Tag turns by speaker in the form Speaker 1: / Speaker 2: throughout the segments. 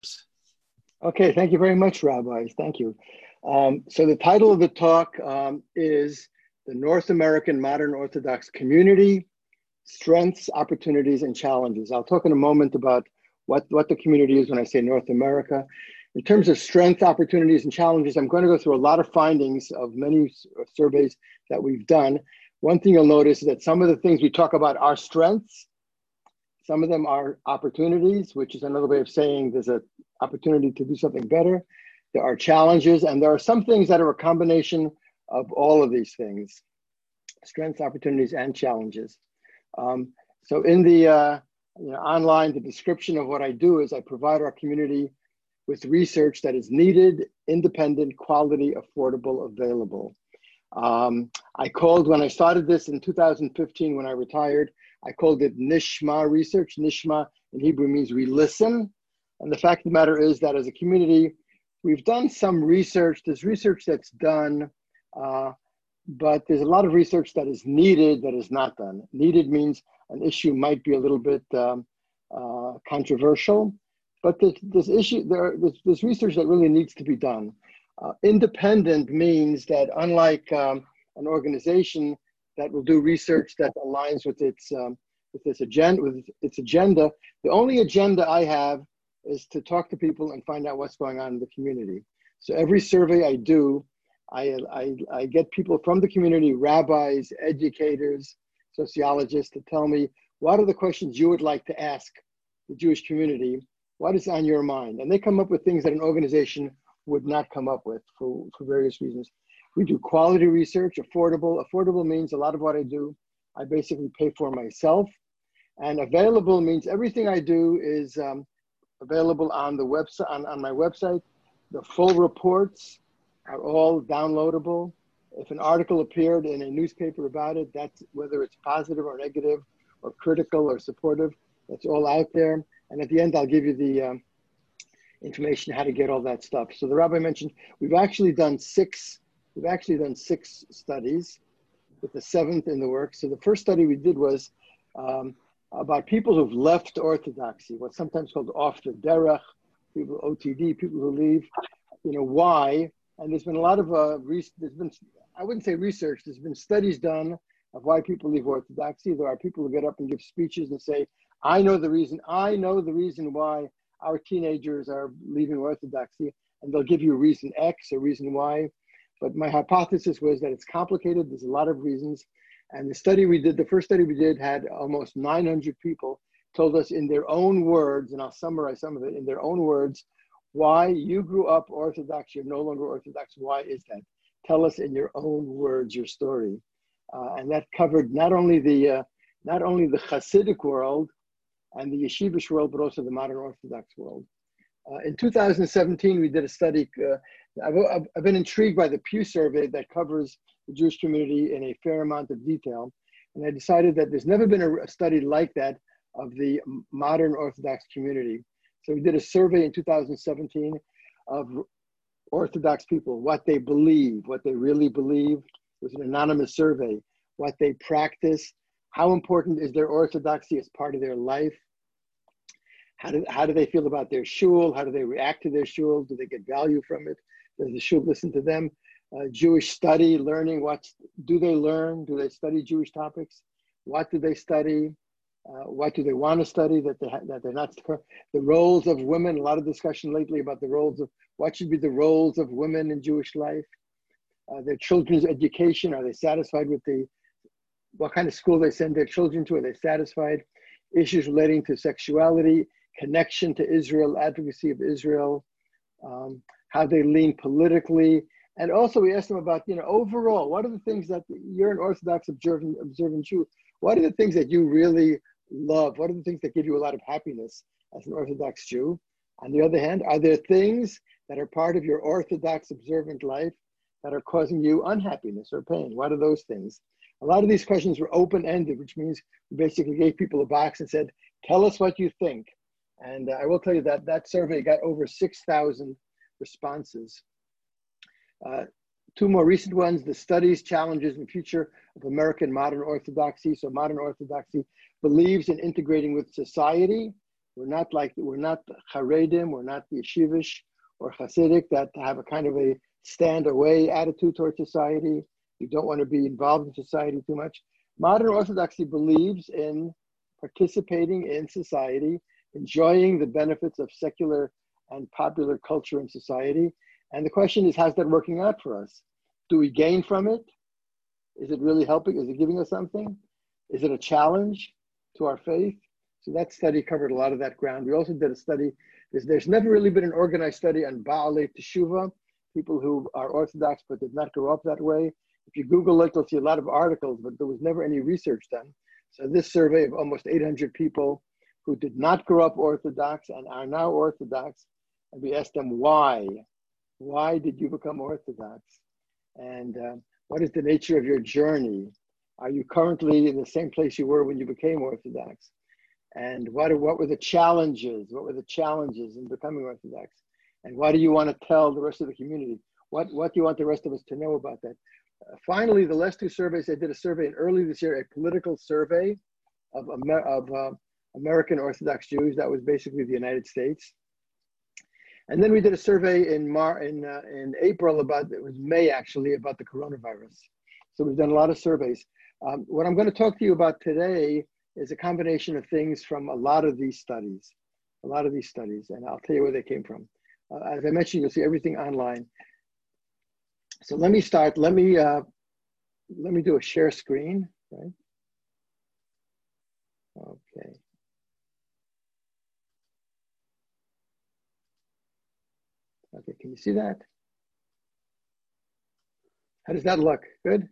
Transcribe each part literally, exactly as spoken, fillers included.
Speaker 1: Okay, thank you very much, Rabbi. Thank you. Um, so the title of the talk um, is The North American Modern Orthodox Community, Strengths, Opportunities, and Challenges. I'll talk in a moment about what, what the community is when I say North America. In terms of strength, opportunities, and challenges, I'm going to go through a lot of findings of many surveys that we've done. One thing you'll notice is that some of the things we talk about are strengths. Some of them are opportunities, which is another way of saying there's an opportunity to do something better. There are challenges, and there are some things that are a combination of all of these things: strengths, opportunities, and challenges. Um, so in the uh, you know, online, the description of what I do is I provide our community with research that is needed, independent, quality, affordable, available. Um, I called, when I started this in two thousand fifteen, when I retired, I called it Nishma research. Nishma in Hebrew means we listen. And the fact of the matter is that as a community, we've done some research. There's research that's done, uh, but there's a lot of research that is needed that is not done. Needed means an issue might be a little bit um, uh, controversial, but there's, there's, issue, there, there's, there's research that really needs to be done. Uh, independent means that unlike um, an organization that will do research that aligns with its um, with its agenda, with its agenda, the only agenda I have is to talk to people and find out what's going on in the community. So every survey I do, I, I, I get people from the community, rabbis, educators, sociologists, to tell me what are the questions you would like to ask the Jewish community, what is on your mind? And they come up with things that an organization would not come up with for, for various reasons. We do quality research, affordable. Affordable means a lot of what I do, I basically pay for myself. And available means everything I do is um, available on the website, on, on my website. The full reports are all downloadable. If an article appeared in a newspaper about it, that's whether it's positive or negative or critical or supportive, that's all out there. And at the end, I'll give you the um, information how to get all that stuff. So the rabbi mentioned, we've actually done six, we've actually done six studies with the seventh in the works. So the first study we did was um, about people who've left Orthodoxy, what's sometimes called off the derech, people O T D, people who leave, you know, why? And there's been a lot of, uh, there's been, I wouldn't say research, there's been studies done of why people leave Orthodoxy. There are people who get up and give speeches and say, I know the reason, I know the reason why our teenagers are leaving Orthodoxy, and they'll give you a reason X, a reason Y. But my hypothesis was that it's complicated, there's a lot of reasons. And the study we did, the first study we did had almost nine hundred people told us in their own words, and I'll summarize some of it, in their own words, why you grew up Orthodox, you're no longer Orthodox, why is that? Tell us in your own words your story. Uh, and that covered not only the uh, not only the Hasidic world and the yeshivish world, but also the modern Orthodox world. Uh, in two thousand seventeen, we did a study. Uh, I've, I've been intrigued by the Pew survey that covers the Jewish community in a fair amount of detail. And I decided that there's never been a, a study like that of the modern Orthodox community. So we did a survey in two thousand seventeen of Orthodox people, what they believe, what they really believe. It was an anonymous survey, what they practice, how important is their Orthodoxy as part of their life? How do, how do they feel about their shul? How do they react to their shul? Do they get value from it? Does the shul listen to them? Uh, Jewish study, learning, what do they learn? Do they study Jewish topics? What do they study? Uh, what do they want to study that, they ha- that they're not? The roles of women, a lot of discussion lately about the roles of, what should be the roles of women in Jewish life? Uh, their children's education, are they satisfied with the, what kind of school they send their children to? Are they satisfied? Issues relating to sexuality, connection to Israel, advocacy of Israel, um, how they lean politically. And also we asked them about, you know, overall, what are the things that you're an Orthodox observant, observant Jew, what are the things that you really love? What are the things that give you a lot of happiness as an Orthodox Jew? On the other hand, are there things that are part of your Orthodox observant life that are causing you unhappiness or pain? What are those things? A lot of these questions were open-ended, which means we basically gave people a box and said, tell us what you think. And uh, I will tell you that that survey got over six thousand responses. Uh, two more recent ones, the studies, challenges, and future of American modern Orthodoxy. So modern Orthodoxy believes in integrating with society, We're not like, we're not Haredim, we're not the Yeshivish or Hasidic that have a kind of a stand away attitude towards society. You don't want to be involved in society too much. Modern Orthodoxy believes in participating in society, enjoying the benefits of secular and popular culture in society. And the question is, how's that working out for us? Do we gain from it? Is it really helping? Is it giving us something? Is it a challenge to our faith? So that study covered a lot of that ground. We also did a study, there's, there's never really been an organized study on Baalei Teshuvah, people who are Orthodox but did not grow up that way. If you Google it, you'll see a lot of articles, but there was never any research done. So this survey of almost eight hundred people who did not grow up Orthodox and are now Orthodox, and we asked them why. Why did you become Orthodox? And uh, what is the nature of your journey? Are you currently in the same place you were when you became Orthodox? And what, what were the challenges? What were the challenges in becoming Orthodox? And what do you want to tell the rest of the community? What, what do you want the rest of us to know about that? Uh, finally, the last two surveys, I did a survey in early this year, a political survey of, Amer of uh, American Orthodox Jews. That was basically the United States. And then we did a survey in Mar in, uh, in April about, it was May actually, about the coronavirus. So we've done a lot of surveys. Um, what I'm going to talk to you about today is a combination of things from a lot of these studies, a lot of these studies, and I'll tell you where they came from. Uh, as I mentioned, you'll see everything online. So let me start. Let me uh, let me do a share screen, right? Okay. Okay, can you see that? How does that look? Good?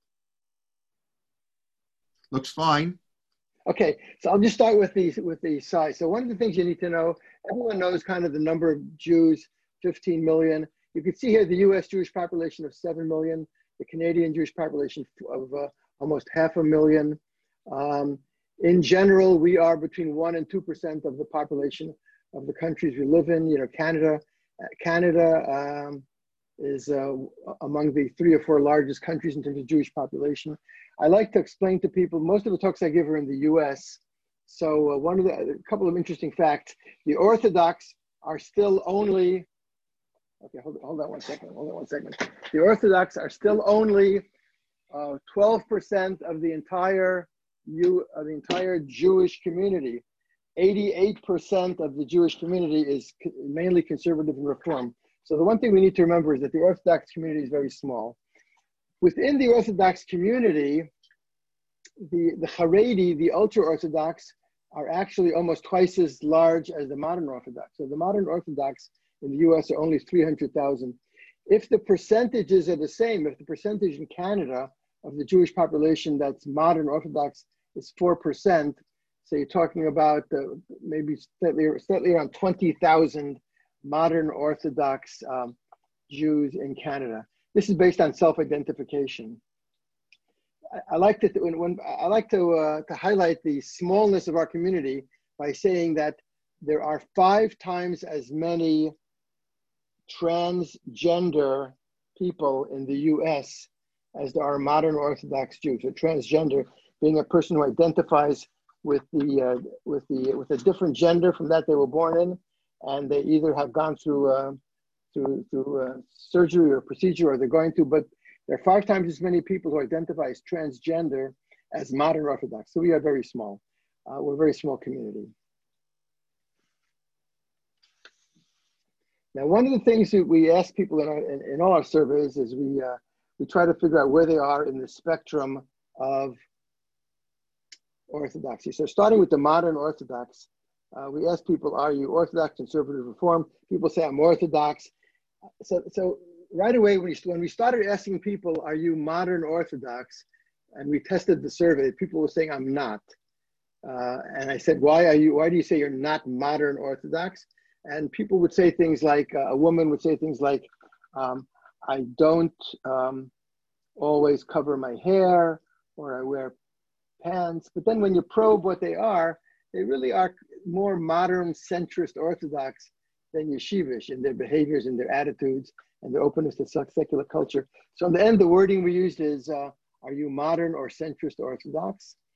Speaker 2: Looks fine.
Speaker 1: Okay, so I'll just start with the, with the size. So one of the things you need to know, everyone knows kind of the number of Jews, fifteen million. You can see here the U S Jewish population of seven million, the Canadian Jewish population of uh, almost half a million. Um, in general, we are between one and two percent of the population of the countries we live in. You know, Canada, Canada um, is uh, among the three or four largest countries in terms of Jewish population. I like to explain to people, most of the talks I give are in the U S. So uh, one of the, a couple of interesting facts, the Orthodox are still only, okay, hold, hold on one second, hold on one second. The Orthodox are still only uh, twelve percent of the entire, U, of the entire Jewish community. eighty-eight percent of the Jewish community is mainly conservative and reform. So the one thing we need to remember is that the Orthodox community is very small. Within the Orthodox community, the, the Haredi, the ultra-Orthodox, are actually almost twice as large as the modern Orthodox. So the modern Orthodox in the U S are only three hundred thousand. If the percentages are the same, if the percentage in Canada of the Jewish population that's modern Orthodox is four percent, so you're talking about uh, maybe slightly, slightly around twenty thousand modern Orthodox um, Jews in Canada. This is based on self-identification. I, I like to when, when I like to uh, to highlight the smallness of our community by saying that there are five times as many transgender people in the U S as there are modern Orthodox Jews. So transgender being a person who identifies with the uh, with the with a different gender from that they were born in, and they either have gone through uh, through through uh, surgery or procedure, or they're going to. But there are five times as many people who identify as transgender as modern Orthodox. So we are very small. Uh, we're a very small community. Now, one of the things that we ask people in, our, in, in all our surveys is we uh, we try to figure out where they are in the spectrum of Orthodoxy. So starting with the modern Orthodox, uh, we ask people, are you Orthodox, conservative, reform? People say, I'm Orthodox. So, so right away, when we, when we started asking people, are you modern Orthodox? And we tested the survey, people were saying, I'm not. Uh, and I said, why are you, why do you say you're not modern Orthodox? And people would say things like, uh, a woman would say things like, um, I don't um, always cover my hair, or I wear pants. But then when you probe what they are, they really are more modern centrist Orthodox than yeshivish in their behaviors and their attitudes and their openness to secular culture. So in the end, the wording we used is, uh, are you modern or centrist Orthodox?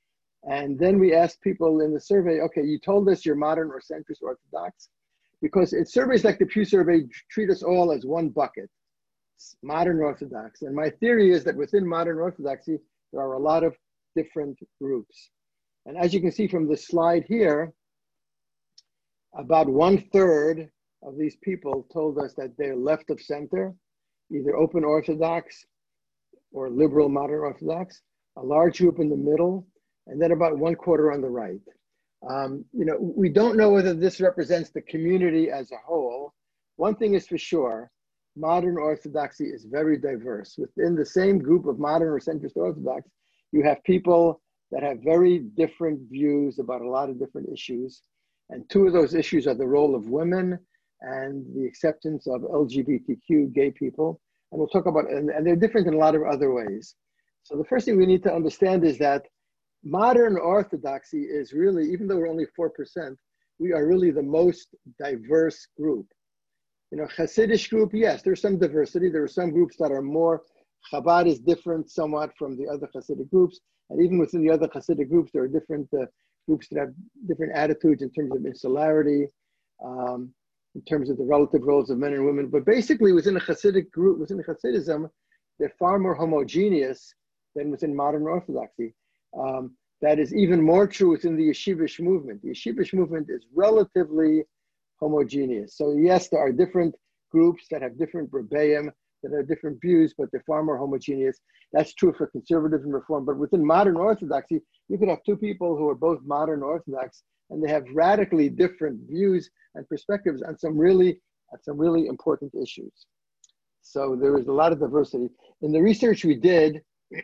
Speaker 1: And then we asked people in the survey, okay, you told us you're modern or centrist Orthodox, because in surveys like the Pew survey treat us all as one bucket, modern Orthodox. And my theory is that within modern Orthodoxy, there are a lot of different groups. And as you can see from this slide here, about one third of these people told us that they're left of center, either open Orthodox or liberal modern Orthodox, a large group in the middle, and then about one quarter on the right. Um, you know, we don't know whether this represents the community as a whole. One thing is for sure, modern Orthodoxy is very diverse. Within the same group of modern or centrist Orthodox, you have people that have very different views about a lot of different issues. And two of those issues are the role of women and the acceptance of L G B T Q gay people. And we'll talk about, and, and they're different in a lot of other ways. So the first thing we need to understand is that modern Orthodoxy is really, even though we're only four percent, we are really the most diverse group. You know, Hasidic group, yes, there's some diversity. There are some groups that are more, Chabad is different somewhat from the other Hasidic groups. And even within the other Hasidic groups, there are different uh, groups that have different attitudes in terms of insularity, um, in terms of the relative roles of men and women. But basically within a Hasidic group, within Hasidism, they're far more homogeneous than within modern Orthodoxy. Um, that is even more true within the Yeshivish movement. The Yeshivish movement is relatively homogeneous. So yes, there are different groups that have different rebbeim, that have different views, but they're far more homogeneous. That's true for conservative and reform. But within modern Orthodoxy, you could have two people who are both modern Orthodox, and they have radically different views and perspectives on some really, on some really important issues. So there is a lot of diversity. In the research we did,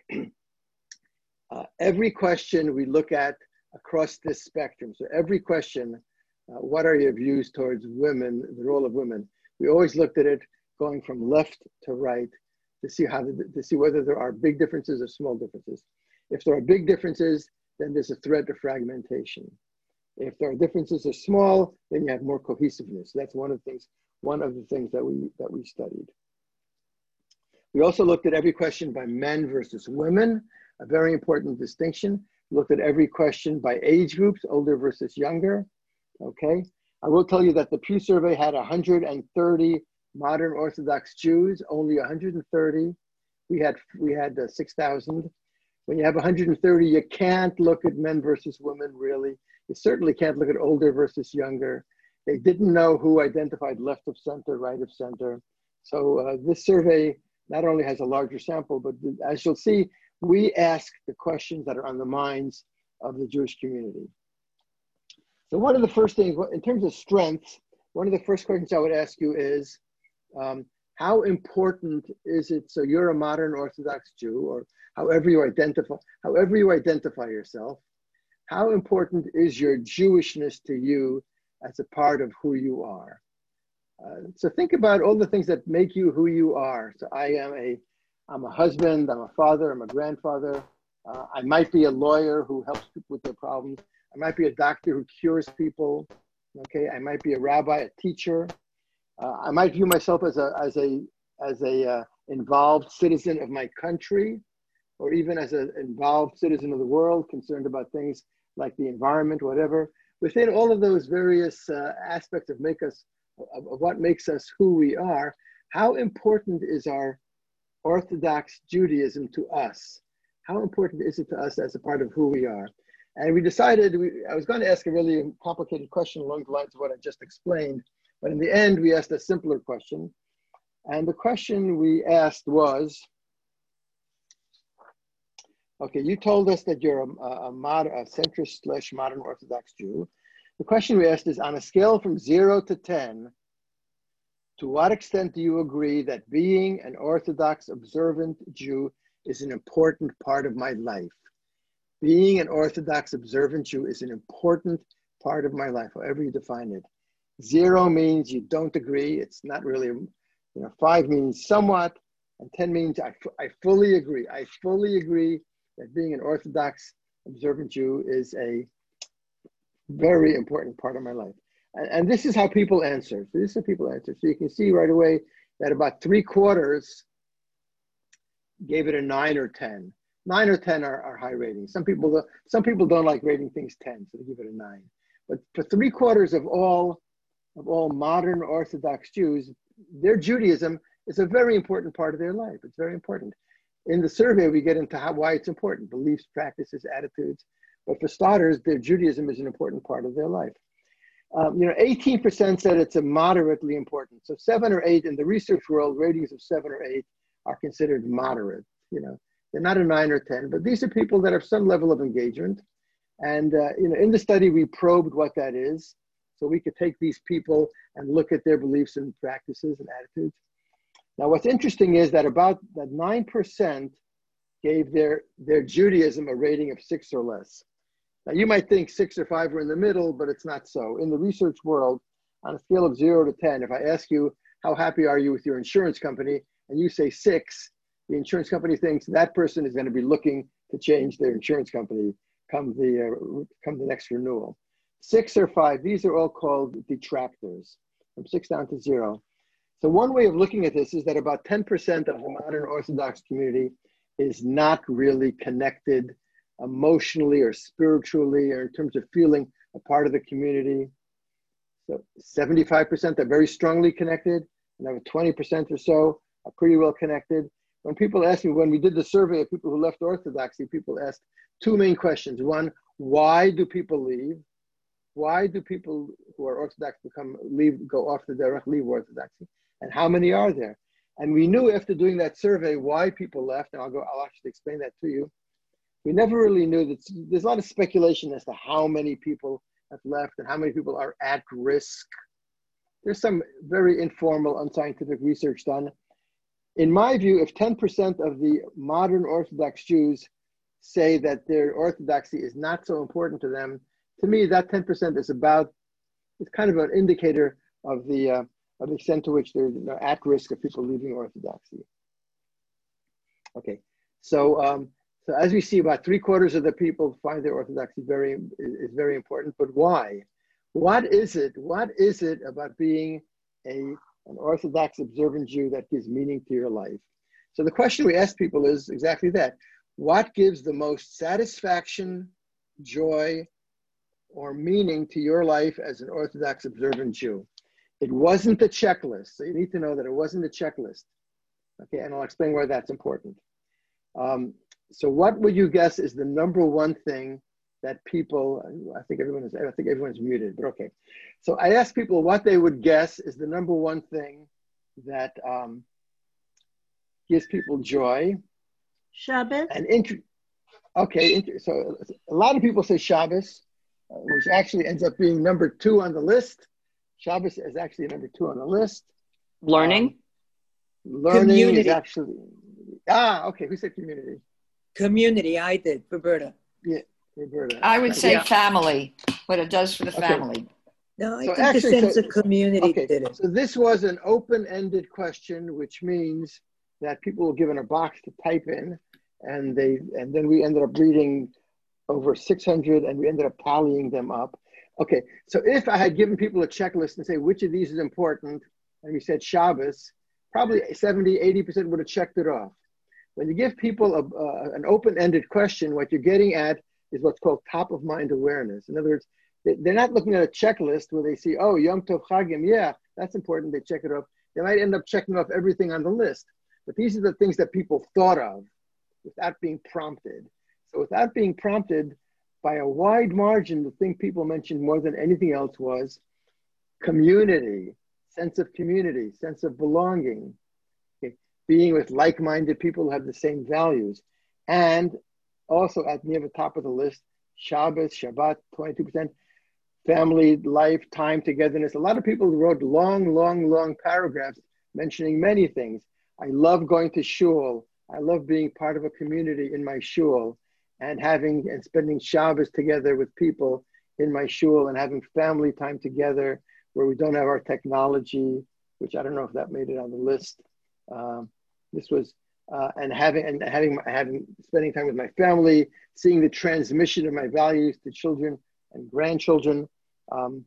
Speaker 1: uh, every question we look at across this spectrum. So every question, uh, what are your views towards women, the role of women? We always looked at it going from left to right to see how the, to see whether there are big differences or small differences. If there are big differences, then there's a threat of fragmentation. If there are differences are small, then you have more cohesiveness. That's one of the things, one of the things that we that we studied. We also looked at every question by men versus women, a very important distinction. We looked at every question by age groups, older versus younger. Okay. I will tell you that the Pew survey had one hundred thirty modern Orthodox Jews, only one hundred thirty. We had we had uh, six thousand. When you have one hundred thirty, you can't look at men versus women, really. You certainly can't look at older versus younger. They didn't know who identified left of center, right of center. So uh, this survey not only has a larger sample, but as you'll see, we ask the questions that are on the minds of the Jewish community. So one of the first things, in terms of strengths, one of the first questions I would ask you is, um, how important is it, so you're a modern Orthodox Jew, or however you identify, however you identify yourself, how important is your Jewishness to you as a part of who you are? Uh, so think about all the things that make you who you are. So I am a, I'm a husband, I'm a father, I'm a grandfather. Uh, I might be a lawyer who helps people with their problems. I might be a doctor who cures people. Okay, I might be a rabbi, a teacher. Uh, I might view myself as a as a as a uh, involved citizen of my country, or even as an involved citizen of the world, concerned about things like the environment, whatever. Within all of those various uh, aspects of make us of, of what makes us who we are, how important is our Orthodox Judaism to us? How important is it to us as a part of who we are? And we decided, we, I was going to ask a really complicated question along the lines of what I just explained, but in the end, we asked a simpler question. And the question we asked was, okay, you told us that you're a, a, mod, a centrist slash modern Orthodox Jew. The question we asked is, on a scale from zero to ten, to what extent do you agree that being an Orthodox observant Jew is an important part of my life? Being an Orthodox observant Jew is an important part of my life, however you define it. Zero means you don't agree. It's not really, you know, five means somewhat, and ten means I, I fully agree. I fully agree that being an Orthodox observant Jew is a very important part of my life. And, and this is how people answer. So this is how people answer. So you can see right away that about three quarters gave it a nine or ten. Nine or ten are, are high ratings. Some people, some people don't like rating things ten, so they give it a nine. But for three quarters of all of all modern Orthodox Jews, their Judaism is a very important part of their life. It's very important. In the survey, we get into how, why it's important: beliefs, practices, attitudes. But for starters, their Judaism is an important part of their life. Um, you know, eighteen percent said it's a moderately important. So seven or eight in the research world, ratings of seven or eight are considered moderate. You know, they're not a nine or ten, but these are people that have some level of engagement. And uh, you know, in the study, we probed what that is, so we could take these people and look at their beliefs and practices and attitudes. Now, what's interesting is that about that nine percent gave their their Judaism a rating of six or less. Now, you might think six or five are in the middle, but it's not so. In the research world, on a scale of zero to ten, if I ask you, how happy are you with your insurance company, and you say six, the insurance company thinks that person is going to be looking to change their insurance company come the, uh, come the next renewal. Six or five, these are all called detractors, from six down to zero. So one way of looking at this is that about ten percent of the modern Orthodox community is not really connected emotionally or spiritually, or in terms of feeling a part of the community. So seventy-five percent are very strongly connected, and over twenty percent or so are pretty well connected. When people ask me, when we did the survey of people who left Orthodoxy, people asked two main questions. One, why do people leave? Why do people who are Orthodox become leave, go off the derech, leave Orthodoxy? And how many are there? And we knew after doing that survey why people left, and I'll go, I'll actually explain that to you. We never really knew that. There's a lot of speculation as to how many people have left and how many people are at risk. There's some very informal, unscientific research done. In my view, if ten percent of the modern Orthodox Jews say that their Orthodoxy is not so important to them, to me, that ten percent is about, it's kind of an indicator of the, uh, of the extent to which they're, you know, at risk of people leaving Orthodoxy. Okay, so um, so as we see, about three quarters of the people find their Orthodoxy very is very important. But why? What is it? What is it about being a an Orthodox observant Jew that gives meaning to your life? So the question we ask people is exactly that: what gives the most satisfaction, joy, or meaning to your life as an Orthodox observant Jew? It wasn't the checklist. So you need to know that it wasn't the checklist. Okay, and I'll explain why that's important. Um, so what would you guess is the number one thing that people, I think everyone is, I think everyone's muted, but okay. So I asked people what they would guess is the number one thing that um, gives people joy.
Speaker 2: Shabbos.
Speaker 1: And int- okay, int- so a lot of people say Shabbos, uh, which actually ends up being number two on the list. Shabbos is actually number two on the list.
Speaker 3: Learning?
Speaker 1: Um, learning
Speaker 4: community.
Speaker 1: is actually, ah, okay, who said community?
Speaker 4: Community, I did, Roberta.
Speaker 1: Yeah, Roberta.
Speaker 3: I would say
Speaker 4: Yeah.
Speaker 3: family, what it does for the
Speaker 1: Okay.
Speaker 3: family.
Speaker 4: No, I
Speaker 1: So
Speaker 4: think
Speaker 1: actually,
Speaker 4: the sense
Speaker 1: so-
Speaker 4: of community
Speaker 1: Okay,
Speaker 4: did it.
Speaker 1: so this was an open-ended question, which means that people were given a box to type in, and they, and then we ended up reading over six hundred, and we ended up tallying them up. Okay, so if I had given people a checklist and say, which of these is important, and we said Shabbos, probably seventy, eighty percent would have checked it off. When you give people a, uh, an open-ended question, what you're getting at is what's called top-of-mind awareness. In other words, they, they're not looking at a checklist where they see, oh, Yom Tov Chagim, yeah, that's important, they check it off. They might end up checking off everything on the list. But these are the things that people thought of without being prompted. So without being prompted, by a wide margin, the thing people mentioned more than anything else was community, sense of community, sense of belonging, okay, being with like-minded people who have the same values. And also at near the top of the list, Shabbos, Shabbat, twenty-two percent, family, life, time, togetherness. A lot of people wrote long, long, long paragraphs mentioning many things. I love going to shul. I love being part of a community in my shul, and having and spending Shabbos together with people in my shul, and having family time together where we don't have our technology, which I don't know if that made it on the list. Um, this was, uh, and having, and having, having, spending time with my family, seeing the transmission of my values to children and grandchildren. Um,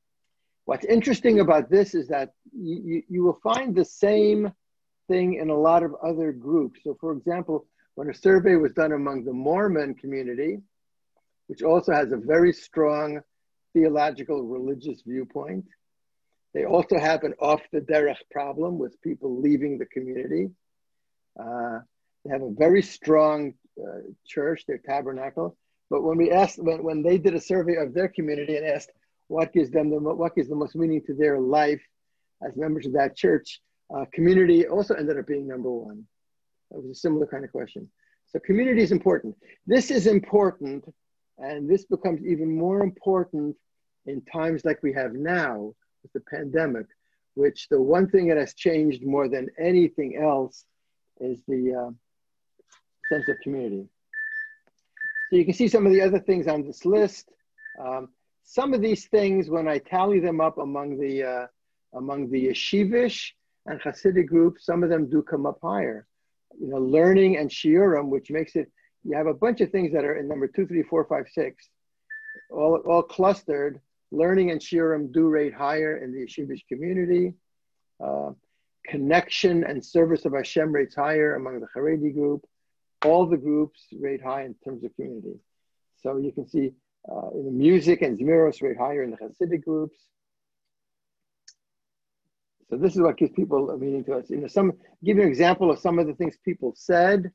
Speaker 1: what's interesting about this is that you, you, you will find the same thing in a lot of other groups. So for example, when a survey was done among the Mormon community, which also has a very strong theological religious viewpoint. They also have an off the derech problem with people leaving the community. Uh, they have a very strong uh, church, their tabernacle. But when we asked, when, when they did a survey of their community and asked what gives them the what gives the most meaning to their life as members of that church, uh, community also ended up being number one. That was a similar kind of question. So community is important. This is important, and this becomes even more important in times like we have now with the pandemic, which the one thing that has changed more than anything else is the uh, sense of community. So you can see some of the other things on this list. Um, some of these things, when I tally them up among the uh, among the yeshivish and Hasidic groups, some of them do come up higher. You know, learning and shiurim, which makes it, you have a bunch of things that are in number two, three, four, five, six, all, all clustered. Learning and shiurim do rate higher in the yeshivish community. Uh, connection and service of Hashem rates higher among the Haredi group. All the groups rate high in terms of community. So you can see uh, in the music and Zmiros rate higher in the Hasidic groups. So this is what gives people a meaning to us. You know, some, give you an example of some of the things people said.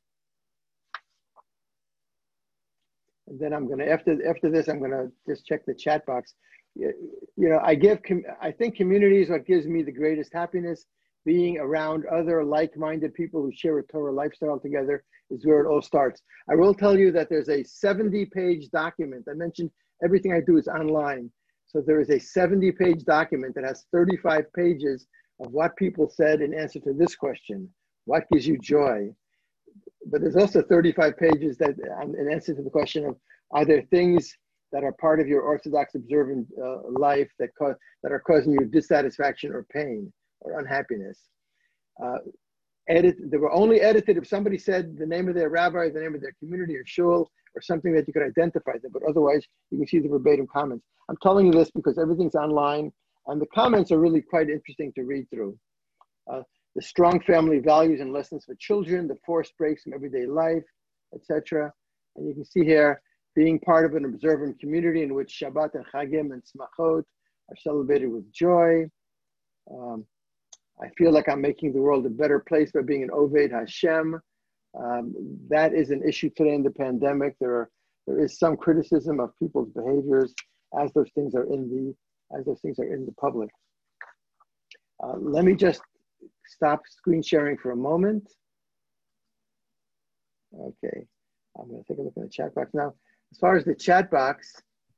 Speaker 1: And then I'm gonna, after, after this, I'm gonna just check the chat box. You know, I give, I think community is what gives me the greatest happiness. Being around other like-minded people who share a Torah lifestyle together is where it all starts. I will tell you that there's a seventy page document. I mentioned everything I do is online. So there is a seventy page document that has thirty-five pages of what people said in answer to this question: what gives you joy? But there's also thirty-five pages that in answer to the question of, are there things that are part of your Orthodox observant uh, life that, cause, that are causing you dissatisfaction or pain or unhappiness? Uh, edit, they were only edited if somebody said the name of their rabbi, the name of their community or shul, or something that you could identify them, but otherwise you can see the verbatim comments. I'm telling you this because everything's online, and the comments are really quite interesting to read through. Uh, the strong family values and lessons for children, the forced breaks from everyday life, et cetera. And you can see here, being part of an observant community in which Shabbat and Chagim and Smachot are celebrated with joy. Um, I feel like I'm making the world a better place by being an Oved Hashem. Um, that is an issue today in the pandemic. There are, there is some criticism of people's behaviors as those things are in the, as those things are in the public. Uh, let me just stop screen sharing for a moment. Okay, I'm gonna take a look at the chat box now. As far as the chat box,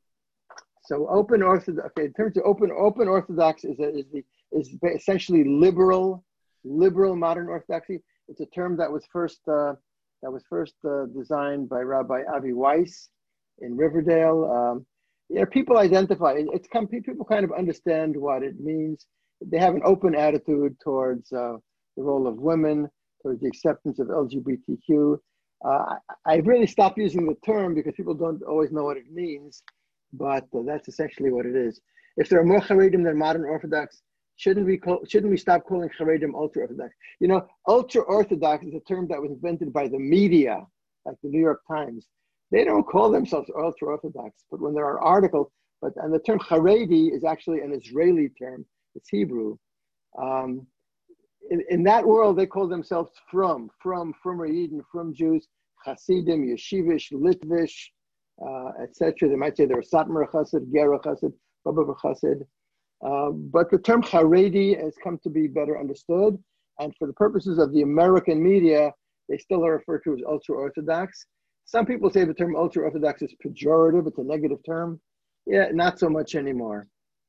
Speaker 1: so open Orthodox, okay, in terms of open, open Orthodox is, a, is, the, is essentially liberal, liberal modern Orthodoxy. It's a term that was first, uh, that was first uh, designed by Rabbi Avi Weiss in Riverdale. Um, you know, people identify, it, it's come, people kind of understand what it means. They have an open attitude towards uh, the role of women, towards the acceptance of L G B T Q. Uh, I, I really stopped using the term because people don't always know what it means, but uh, that's essentially what it is. If there are more Haredim than modern Orthodox, shouldn't we call, shouldn't we stop calling Haredim ultra-Orthodox? You know, ultra-Orthodox is a term that was invented by the media, like the New York Times. They don't call themselves ultra-Orthodox, but when there are articles, but and the term Haredi is actually an Israeli term. It's Hebrew. Um, in, in that world, they call themselves from, from, from Yidden, from Jews, Hasidim, Yeshivish, Litvish, uh, et cetera. They might say they're Satmar Chassid, Gera Chassid, Baba Chassid. Uh, but the term Haredi has come to be better understood. And for the purposes of the American media, they still are referred to as ultra-Orthodox. Some people say the term ultra-Orthodox is pejorative. It's a negative term. Yeah, not so much anymore.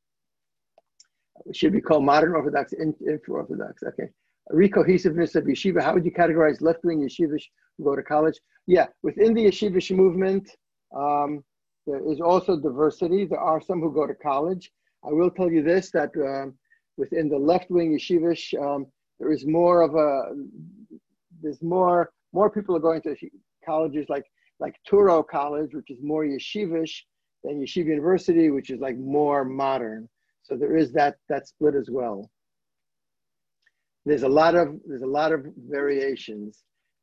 Speaker 1: It should be called modern Orthodox, intra-Orthodox. Okay. Recohesiveness of yeshiva. How would you categorize left-wing yeshivish who go to college? Yeah, within the yeshivish movement, um, there is also diversity. There are some who go to college. I will tell you this, that um, within the left-wing yeshivish, um, there is more of a, there's more, more people are going to colleges like, like Touro College, which is more yeshivish, than Yeshiva University, which is like more modern. So there is that, that split as well. There's a lot of, there's a lot of variations.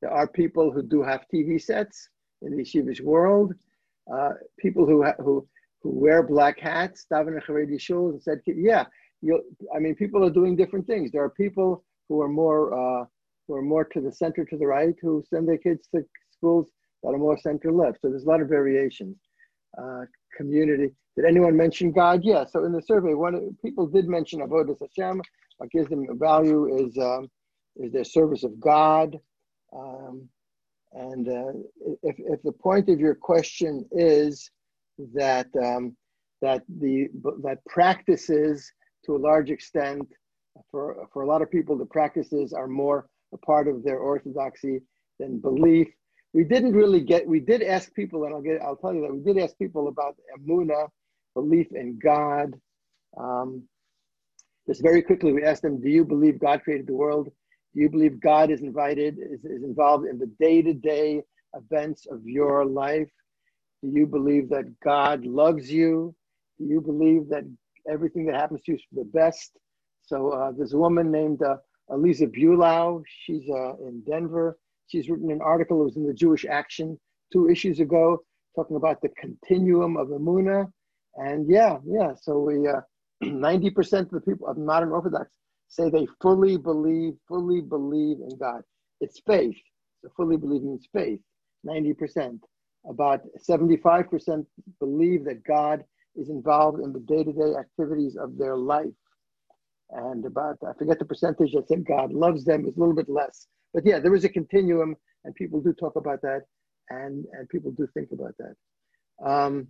Speaker 1: There are people who do have T V sets in the yeshivish world. Uh, people who who who wear black hats, daven in Haredi shuls, and said, "Yeah, you." I mean, people are doing different things. There are people who are more uh, who are more to the center, to the right, who send their kids to schools that are more center left. So there's a lot of variations. Uh, community. Did anyone mention God? Yeah. So in the survey, one people did mention Avodas Hashem. What gives them a value is um, is their service of God. Um, and uh, if if the point of your question is that um, that the that practices to a large extent for for a lot of people, the practices are more a part of their orthodoxy than belief. We didn't really get, we did ask people, and I'll get, I'll tell you that we did ask people about emunah, belief in God. Um, just very quickly, we asked them, do you believe God created the world? Do you believe God is invited, is, is involved in the day-to-day events of your life? Do you believe that God loves you? Do you believe that everything that happens to you is for the best? So uh, there's a woman named uh, Elisa Bulau. She's uh, in Denver. She's written an article, it was in the Jewish Action two issues ago, talking about the continuum of emunah. And yeah, yeah, so we, uh, ninety percent of the people of modern Orthodox say they fully believe, fully believe in God. It's faith, so fully believing is faith, ninety percent. About seventy-five percent believe that God is involved in the day-to-day activities of their life. And about, I forget the percentage that said God loves them, is a little bit less. But yeah, there is a continuum, and people do talk about that, and, and people do think about that. Um,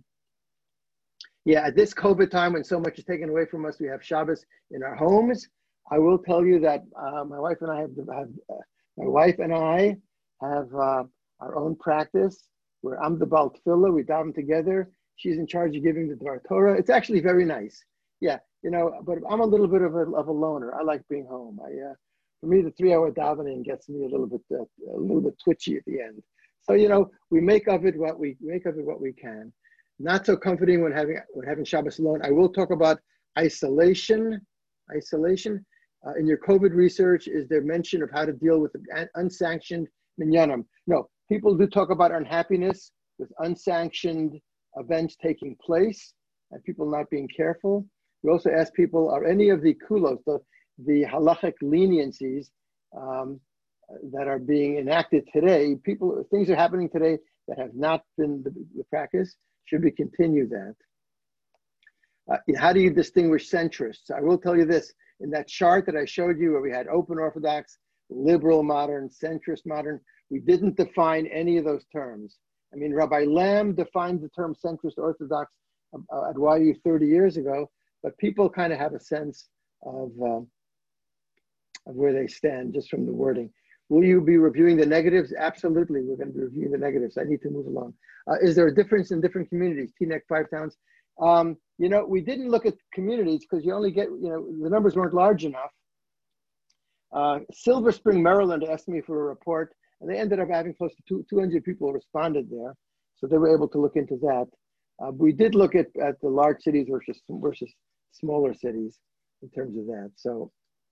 Speaker 1: yeah, at this COVID time when so much is taken away from us, we have Shabbos in our homes. I will tell you that uh, my wife and I have, have uh, my wife and I have uh, our own practice where I'm the Baal Tefillah, we daven together. She's in charge of giving the Dvar Torah. It's actually very nice. Yeah, you know, but I'm a little bit of a, of a loner. I like being home. I, uh, for me, the three-hour davening gets me a little bit uh, a little bit twitchy at the end. So you know, we make of it what we make of it what we can. Not so comforting when having when having Shabbos alone. I will talk about isolation. Isolation uh, in your COVID research, is there mention of how to deal with unsanctioned minyanim? No, people do talk about unhappiness with unsanctioned events taking place and people not being careful. We also ask people, are any of the kulos, the, the halachic leniencies um, that are being enacted today, people, things are happening today that have not been the, the practice, should we continue that? Uh, how do you distinguish centrists? I will tell you this, in that chart that I showed you where we had open Orthodox, liberal modern, centrist modern, we didn't define any of those terms. I mean, Rabbi Lamb defined the term centrist Orthodox uh, at Y U thirty years ago, but people kind of have a sense of, uh, of where they stand just from the wording. Will you be reviewing the negatives? Absolutely, we're going to be reviewing the negatives. I need to move along. Uh, is there a difference in different communities? Teaneck, Five Towns. Um, you know, we didn't look at communities because you only get, you know, the numbers weren't large enough. Uh, Silver Spring, Maryland asked me for a report, and they ended up having close to two, 200 people responded there. So they were able to look into that. Uh, we did look at, at the large cities versus, versus smaller cities in terms of that. So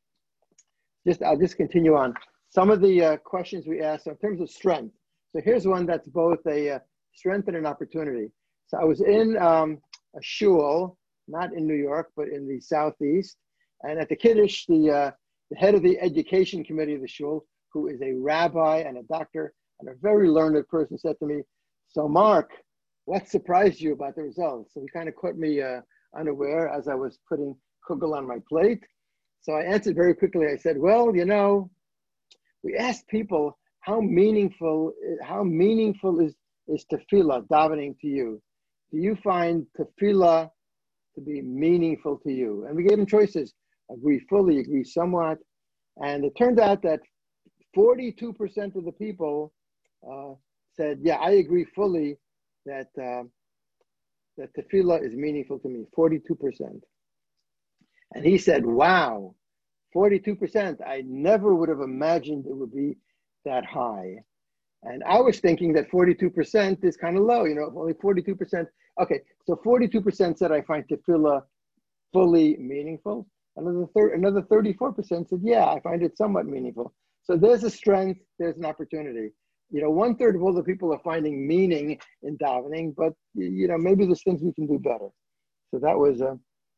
Speaker 1: just, I'll just continue on. Some of the uh, questions we asked in terms of strength. So here's one that's both a uh, strength and an opportunity. So I was in um, a shul, not in New York, but in the Southeast. And at the Kiddush, the, uh, the head of the education committee of the shul, who is a rabbi and a doctor and a very learned person, said to me, so Mark, what surprised you about the results? So he kind of caught me uh, unaware as I was putting kugel on my plate. So I answered very quickly. I said, well, you know, we asked people how meaningful, how meaningful is, is tefillah, davening to you? Do you find tefillah to be meaningful to you? And we gave them choices, agree fully, agree somewhat. And it turned out that forty-two percent of the people uh, said, yeah, I agree fully that, uh, that tefillah is meaningful to me, forty-two percent. And he said, wow, forty-two percent. I never would have imagined it would be that high. And I was thinking that forty-two percent is kind of low, you know, only forty-two percent. Okay, so forty-two percent said I find tefillah fully meaningful. Another, thir- another thirty-four percent said, yeah, I find it somewhat meaningful. So there's a strength, there's an opportunity. You know, one third of all the people are finding meaning in davening, but you know, maybe there's things we can do better. So that was a,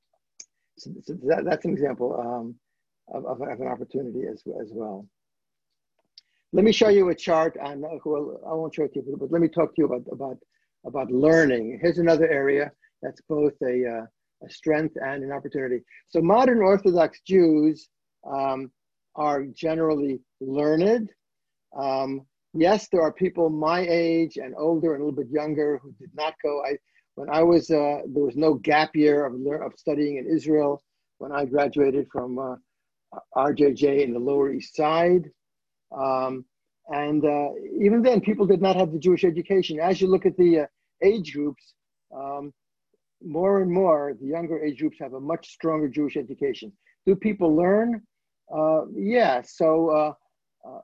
Speaker 1: so, so that, that's an example um, of, of, of an opportunity as, as well. Let me show you a chart on, well, I won't show it to you, but let me talk to you about, about, about learning. Here's another area that's both a, uh, a strength and an opportunity. So modern Orthodox Jews um, are generally learned. Um, yes, there are people my age and older and a little bit younger who did not go. I, when I was, uh, there was no gap year of, of studying in Israel when I graduated from uh, R J J in the Lower East Side. Um, and uh, even then, people did not have the Jewish education. As you look at the uh, age groups, um, more and more, the younger age groups have a much stronger Jewish education. Do people learn? Uh, yeah, so uh, uh,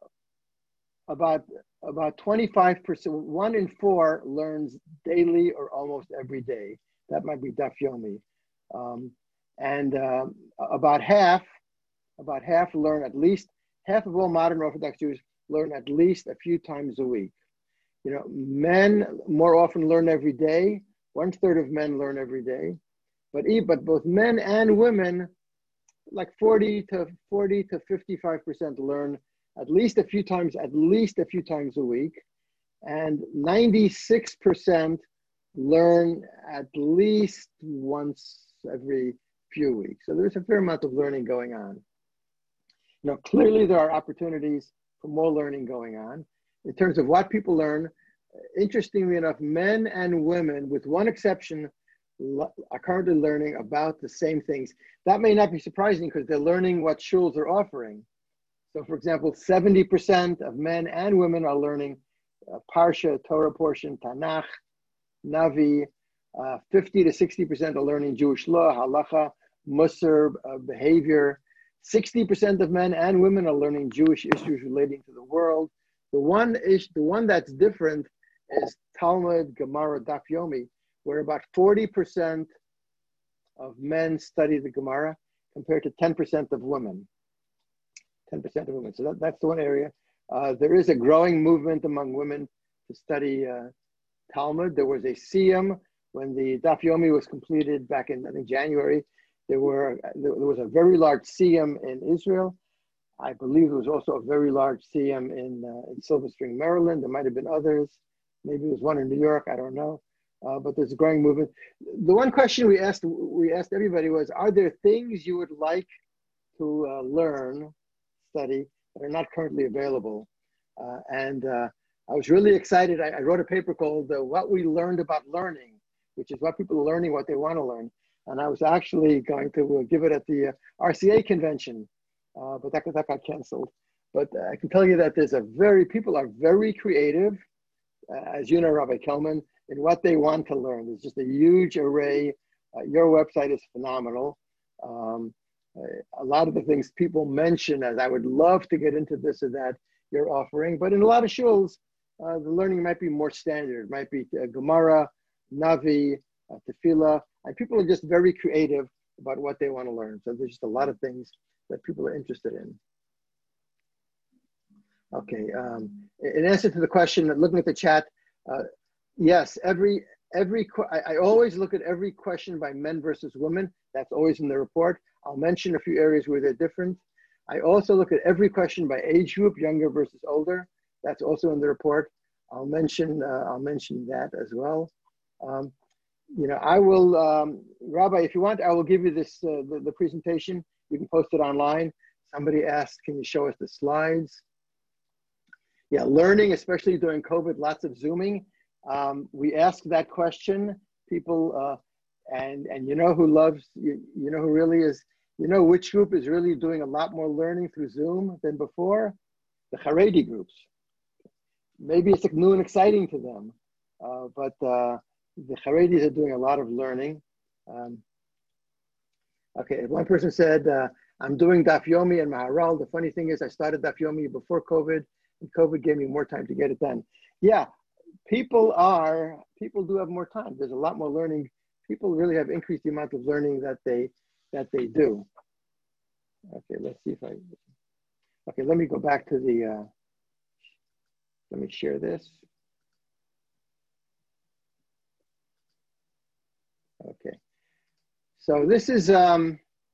Speaker 1: about about twenty-five percent, one in four learns daily or almost every day. That might be Daf Yomi. Um, and uh, about half, about half learn at least, half of all modern Orthodox Jews learn at least a few times a week. You know, men more often learn every day. One third of men learn every day. But, but both men and women, like forty to fifty-five percent learn at least a few times, at least a few times a week. And ninety-six percent learn at least once every few weeks. So there's a fair amount of learning going on. Now, clearly there are opportunities for more learning going on. In terms of what people learn, interestingly enough, men and women, with one exception, are currently learning about the same things. That may not be surprising because they're learning what shuls are offering. So for example, seventy percent of men and women are learning uh, Parsha, Torah portion, Tanakh, Navi. Uh, fifty to sixty percent are learning Jewish law, halacha, Musar, uh, behavior. sixty percent of men and women are learning Jewish issues relating to the world. The one ish, the one that's different is Talmud, Gemara, Daf Yomi, where about forty percent of men study the Gemara compared to ten percent of women. ten percent of women. So that, that's the one area. Uh, there is a growing movement among women to study uh, Talmud. There was a siyum when the Daf Yomi was completed back in, I think, January. There were there was a very large siyum in Israel. I believe there was also a very large siyum in, uh, in Silver Spring, Maryland. There might have been others. Maybe there was one in New York. I don't know. Uh, but there's a growing movement. The one question we asked we asked everybody was, are there things you would like to uh, learn, study, that are not currently available? Uh, and uh, I was really excited. I, I wrote a paper called uh, What We Learned About Learning, which is what people are learning, what they want to learn. And I was actually going to uh, give it at the uh, R C A convention, uh, but that, that got canceled. But uh, I can tell you that there's a very, people are very creative, uh, as you know, Rabbi Kelman, in what they want to learn. There's just a huge array. Uh, your website is phenomenal. Um, uh, a lot of the things people mention as I would love to get into this or that you're offering, but in a lot of shuls, uh, the learning might be more standard. It might be uh, Gemara, Navi, uh, Tefillah, and people are just very creative about what they want to learn. So there's just a lot of things that people are interested in. Okay, um, in answer to the question, looking at the chat, uh, yes, every, every I, I always look at every question by men versus women. That's always in the report. I'll mention a few areas where they're different. I also look at every question by age group, younger versus older. That's also in the report. I'll mention, uh, I'll mention that as well. Um, you know, I will, um, Rabbi, if you want, I will give you this, uh, the, the presentation. You can post it online. Somebody asked, can you show us the slides? Yeah, learning, especially during COVID, lots of Zooming. Um, we ask that question, people, uh, and, and you know who loves, you, you know who really is, you know which group is really doing a lot more learning through Zoom than before? The Haredi groups. Maybe it's new and exciting to them, uh, but uh, the Haredis are doing a lot of learning. Um, okay, one person said, uh, I'm doing Daf Yomi and Maharal. The funny thing is I started Daf Yomi before COVID, and COVID gave me more time to get it done. Yeah, people are, people do have more time. There's a lot more learning. People really have increased the amount of learning that they, that they do. Okay, let's see if I, Okay, let me go back to the, uh, let me share this. Okay, so this is, um,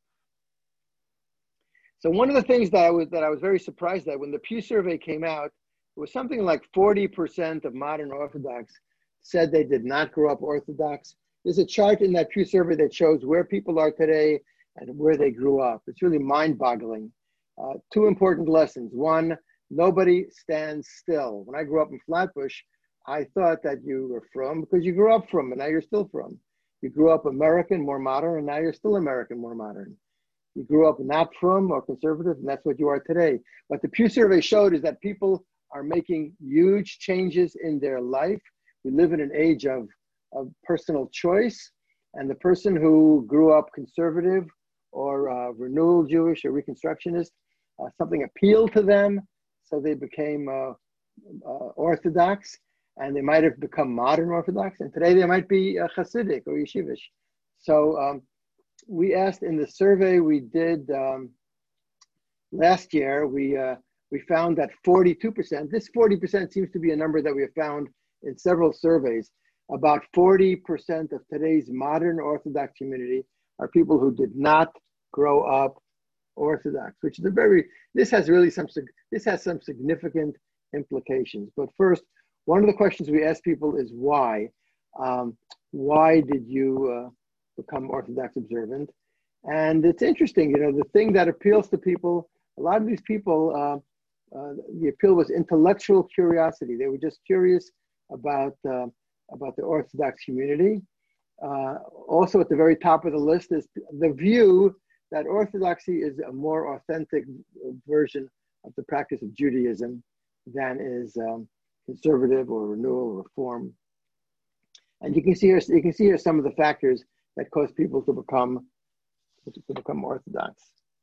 Speaker 1: so one of the things that I was, that I was very surprised at when the Pew survey came out, it was something like forty percent of modern Orthodox said they did not grow up Orthodox. There's a chart in that Pew survey that shows where people are today and where they grew up. It's really mind-boggling. Uh, two important lessons. One, nobody stands still. When I grew up in Flatbush, I thought that you were from because you grew up from, and now you're still from. You grew up American, more modern, and now you're still American, more modern. You grew up not from or conservative, and that's what you are today. What the Pew survey showed is that people are making huge changes in their life. We live in an age of, of personal choice, and the person who grew up conservative or uh, renewal Jewish or Reconstructionist, uh, something appealed to them, so they became uh, uh, Orthodox, and they might have become modern Orthodox, and today they might be uh, Hasidic or Yeshivish. So um, we asked in the survey we did um, last year, we, uh, we found that forty-two percent, this forty percent seems to be a number that we have found in several surveys. About forty percent of today's modern Orthodox community are people who did not grow up Orthodox, which is a very, this has really some, this has some significant implications. But first, one of the questions we ask people is why? Um, why did you uh, become Orthodox observant? And it's interesting, you know, the thing that appeals to people, a lot of these people, uh, uh, the appeal was intellectual curiosity. They were just curious about, uh, about the Orthodox community. Uh, also at the very top of the list is the view that Orthodoxy is a more authentic version of the practice of Judaism than is um, conservative or renewal or reform. And you can see here, you can see here some of the factors that cause people to become, to become Orthodox.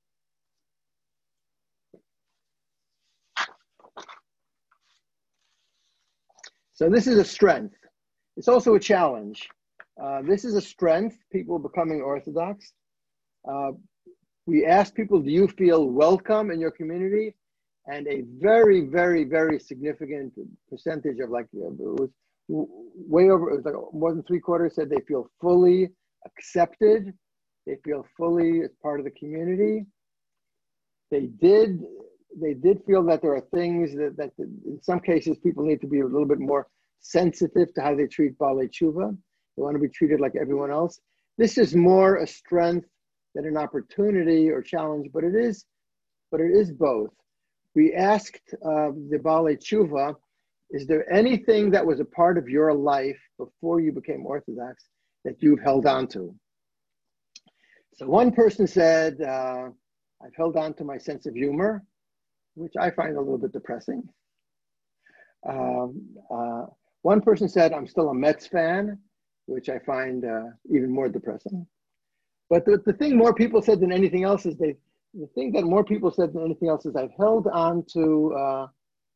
Speaker 1: So this is a strength. It's also a challenge. Uh, this is a strength, people becoming Orthodox. Uh, we asked people, do you feel welcome in your community? And a very, very, very significant percentage of like, it was way over, it was like more than three quarters said they feel fully accepted. They feel fully as part of the community. They did, they did feel that there are things that, that in some cases people need to be a little bit more sensitive to how they treat Baalei Tshuva. They want to be treated like everyone else. This is more a strength than an opportunity or challenge, but it is, but it is both. We asked uh, the Baalei Tshuva, is there anything that was a part of your life before you became Orthodox that you've held on to? So one person said, uh, I've held on to my sense of humor, which I find a little bit depressing. Um, uh, one person said, I'm still a Mets fan, which I find uh, even more depressing. But the, the thing more people said than anything else is they, the thing that more people said than anything else is I've held on to uh,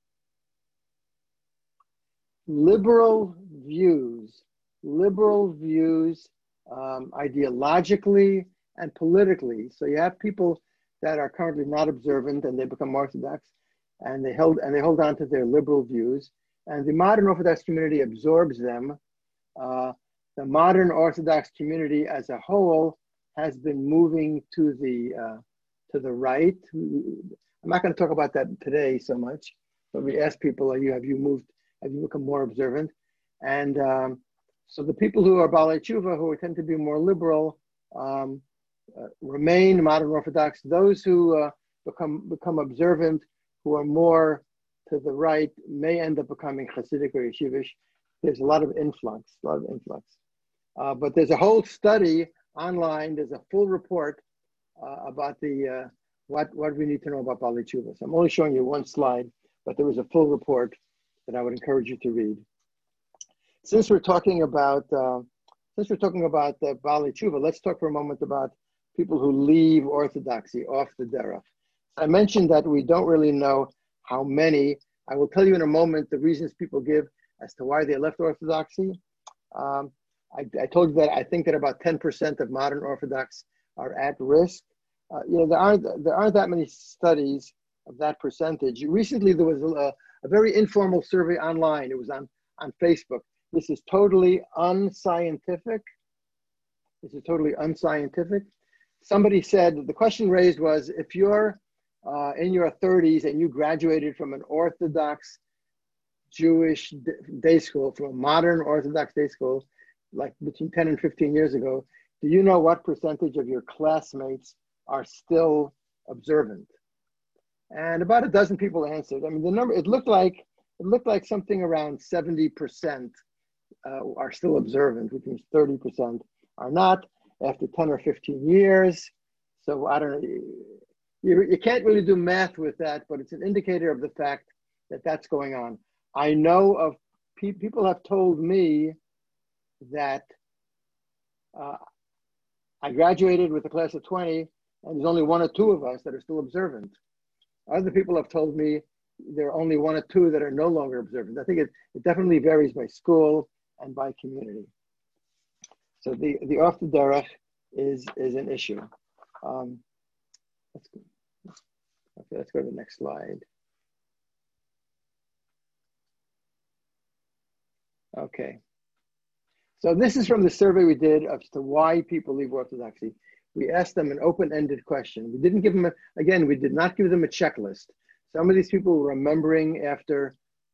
Speaker 1: liberal views, liberal views um, ideologically and politically. So you have people that are currently not observant and they become Orthodox, and they held and they hold on to their liberal views, and the modern Orthodox community absorbs them. Uh, the modern Orthodox community as a whole has been moving to the uh, to the right. I'm not going to talk about that today so much, but we ask people, are you, have you moved, have you become more observant? And um, so the people who are Baalei Tshuva, who tend to be more liberal, um, uh, remain modern Orthodox. Those who uh, become, become observant, who are more to the right, may end up becoming Hasidic or Yeshivish. There's a lot of influx, a lot of influx. Uh, but there's a whole study online, there's a full report uh, about the uh, what, what we need to know about Baalei Tshuva. So I'm only showing you one slide, but there was a full report that I would encourage you to read. Since we're talking about uh, since we're talking about uh, Baalei Tshuva, let's talk for a moment about people who leave Orthodoxy off the derech. I mentioned that we don't really know how many. I will tell you in a moment the reasons people give as to why they left Orthodoxy. Um, I, I told you that I think that about ten percent of modern Orthodox are at risk. Uh, you know, there aren't there aren't that many studies of that percentage. Recently, there was a, a very informal survey online. It was on, on Facebook. This is totally unscientific. This is totally unscientific. Somebody said, the question raised was, if you're uh, in your thirties and you graduated from an Orthodox Jewish day school, from a modern Orthodox day school, like between ten and fifteen years ago, do you know what percentage of your classmates are still observant? And about a dozen people answered. I mean, the number, it looked like, it looked like something around seventy percent uh, are still observant, which means thirty percent are not after ten or fifteen years. So I don't know, you, you can't really do math with that, but it's an indicator of the fact that that's going on. I know of pe people have told me that uh, I graduated with a class of twenty and there's only one or two of us that are still observant. Other people have told me there are only one or two that are no longer observant. I think it, it definitely varies by school and by community. So the, the off the derech is, is an issue. Um, let's go. Okay, let's go to the next slide. Okay. So this is from the survey we did as to why people leave Orthodoxy. We asked them an open-ended question. We didn't give them, a, again, we did not give them a checklist. Some of these people were remembering after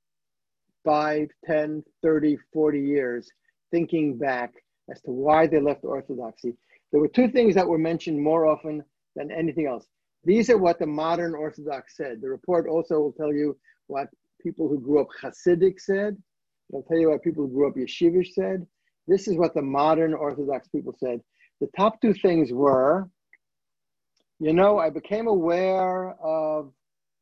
Speaker 1: five, ten, thirty, forty years, thinking back as to why they left Orthodoxy. There were two things that were mentioned more often than anything else. These are what the modern Orthodox said. The report also will tell you what people who grew up Hasidic said. It'll tell you what people who grew up Yeshivish said. This is what the modern Orthodox people said. The top two things were, you know, I became aware of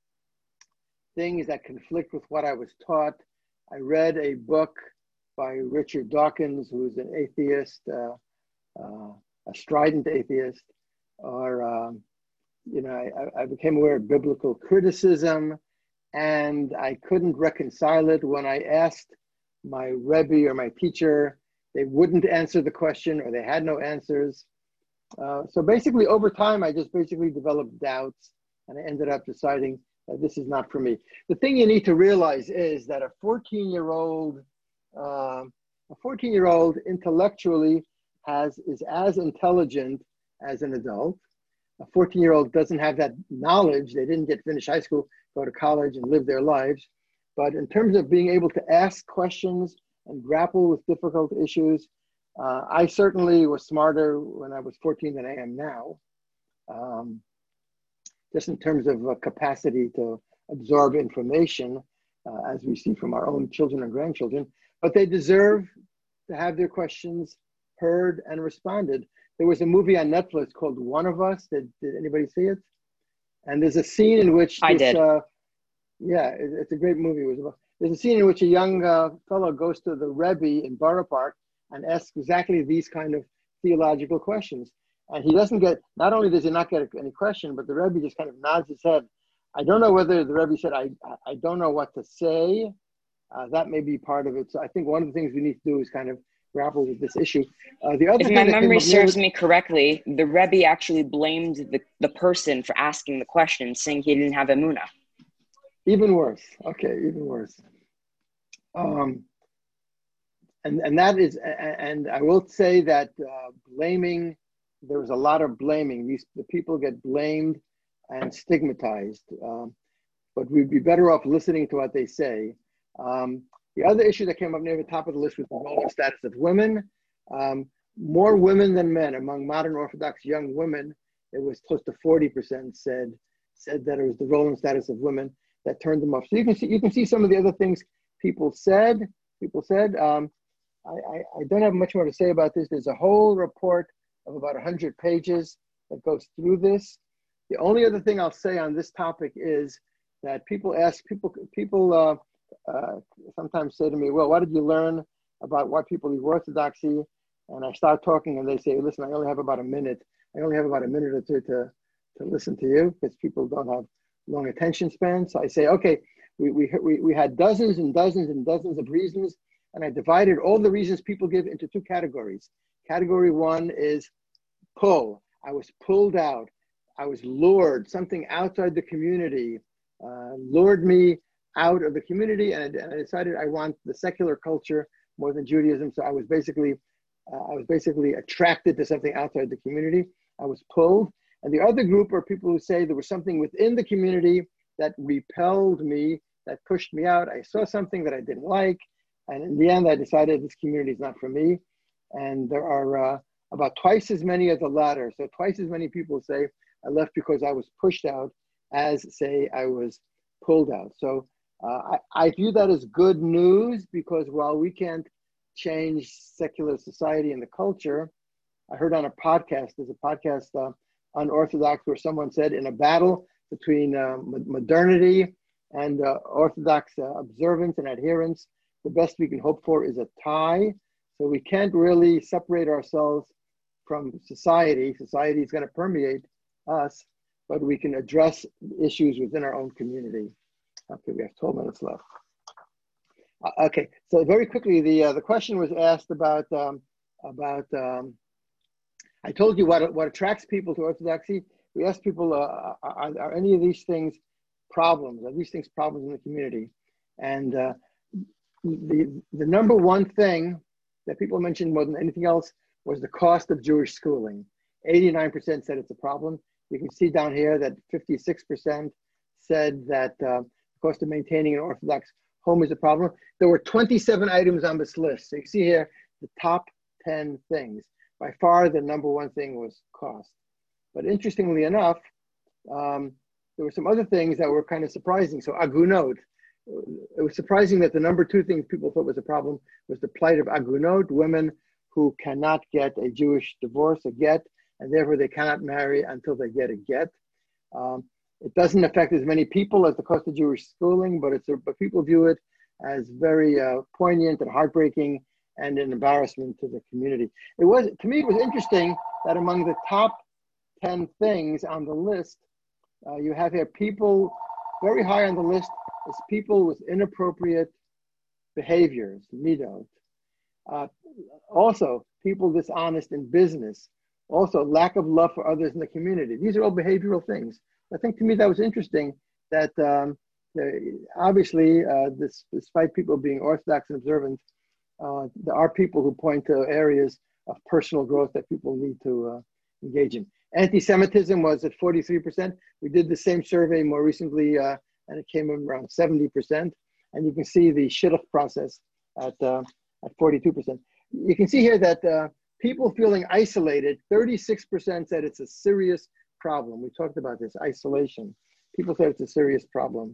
Speaker 1: things that conflict with what I was taught. I read a book by Richard Dawkins, who's an atheist, uh, uh, a strident atheist, or, um, you know, I, I became aware of biblical criticism, and I couldn't reconcile it when I asked my Rebbe or my teacher. They wouldn't answer the question, or they had no answers. Uh, so basically, over time, I just basically developed doubts, and I ended up deciding that this is not for me. The thing you need to realize is that a fourteen-year-old, uh, a fourteen-year-old intellectually has is as intelligent as an adult. A fourteen-year-old doesn't have that knowledge. They didn't get finish high school, go to college, and live their lives. But in terms of being able to ask questions and grapple with difficult issues, uh, I certainly was smarter when I was fourteen than I am now, um, just in terms of uh, capacity to absorb information, uh, as we see from our own children and grandchildren. But they deserve to have their questions heard and responded. There was a movie on Netflix called One of Us. Did, did anybody see it? And there's a scene in which
Speaker 3: I
Speaker 1: this,
Speaker 3: did.
Speaker 1: Uh, yeah, it, it's a great movie. It was about, there's a scene in which a young uh, fellow goes to the Rebbe in Borough Park and asks exactly these kind of theological questions. And he doesn't get, not only does he not get any question, but the Rebbe just kind of nods his head. I don't know whether the Rebbe said, I, I don't know what to say. Uh, that may be part of it. So I think one of the things we need to do is kind of grapple with this issue. Uh, the other
Speaker 2: if
Speaker 1: thing
Speaker 2: my
Speaker 1: that came
Speaker 2: memory
Speaker 1: up
Speaker 2: serves
Speaker 1: near,
Speaker 2: me correctly, the Rebbe actually blamed the, the person for asking the question, saying he didn't have emunah.
Speaker 1: Even worse. Okay, even worse. Um, and, and that is, and I will say that uh, blaming, there was a lot of blaming. These the people get blamed and stigmatized. Um, but we'd be better off listening to what they say. Um, the other issue that came up near the top of the list was the role and status of women. Um, more women than men among modern Orthodox young women. It was close to forty percent said said that it was the role and status of women that turned them off. So you can see you can see some of the other things people said. People said. Um, I, I, I don't have much more to say about this. There's a whole report of about one hundred pages that goes through this. The only other thing I'll say on this topic is that people ask, people people uh, uh, sometimes say to me, well, what did you learn about why people leave Orthodoxy? And I start talking and they say, listen, I only have about a minute. I only have about a minute or two to, to listen to you because people don't have long attention spans. So I say, okay, we, we, we, we had dozens and dozens and dozens of reasons. And I divided all the reasons people give into two categories. Category one is pull. I was pulled out. I was lured, something outside the community uh, lured me out of the community, and I, and I decided I want the secular culture more than Judaism. So I was basically, uh, I was basically attracted to something outside the community. I was pulled. And the other group are people who say there was something within the community that repelled me, that pushed me out. I saw something that I didn't like. And in the end, I decided this community is not for me. And there are uh, about twice as many of the latter. So twice as many people say I left because I was pushed out as say I was pulled out. So uh, I, I view that as good news, because while we can't change secular society and the culture, I heard on a podcast, there's a podcast, uh, Unorthodox, where someone said in a battle between uh, modernity and uh, Orthodox uh, observance and adherence, the best we can hope for is a tie. So we can't really separate ourselves from society. Society is going to permeate us, but we can address issues within our own community. Okay, we have twelve minutes left. Uh, okay, so very quickly, the uh, the question was asked about um, about. Um, I told you what what attracts people to Orthodoxy. We asked people, uh, are, are any of these things problems? Are these things problems in the community? And uh, the the number one thing that people mentioned more than anything else was the cost of Jewish schooling. eighty-nine percent said it's a problem. You can see down here that fifty-six percent said that uh, the cost of maintaining an Orthodox home is a problem. There were twenty-seven items on this list. So you see here the top ten things. By far, the number one thing was cost. But interestingly enough, um, there were some other things that were kind of surprising. So agunot, it was surprising that the number two thing people thought was a problem was the plight of agunot, women who cannot get a Jewish divorce, a get, and therefore they cannot marry until they get a get. Um, it doesn't affect as many people as the cost of Jewish schooling, but it's a, but people view it as very uh, poignant and heartbreaking and an embarrassment to the community. It was, to me, it was interesting that among the top ten things on the list, uh, you have here people, very high on the list is people with inappropriate behaviors, midot. Uh, also, people dishonest in business. Also, lack of love for others in the community. These are all behavioral things. I think to me that was interesting that um, the, obviously, uh, this, despite people being Orthodox and observant, uh, there are people who point to areas of personal growth that people need to uh, engage in. Anti-Semitism was at forty-three percent. We did the same survey more recently, uh, and it came in around seventy percent. And you can see the shidduch process at, uh, at forty-two percent. You can see here that uh, people feeling isolated, thirty-six percent said it's a serious problem. We talked about this, isolation. People said it's a serious problem.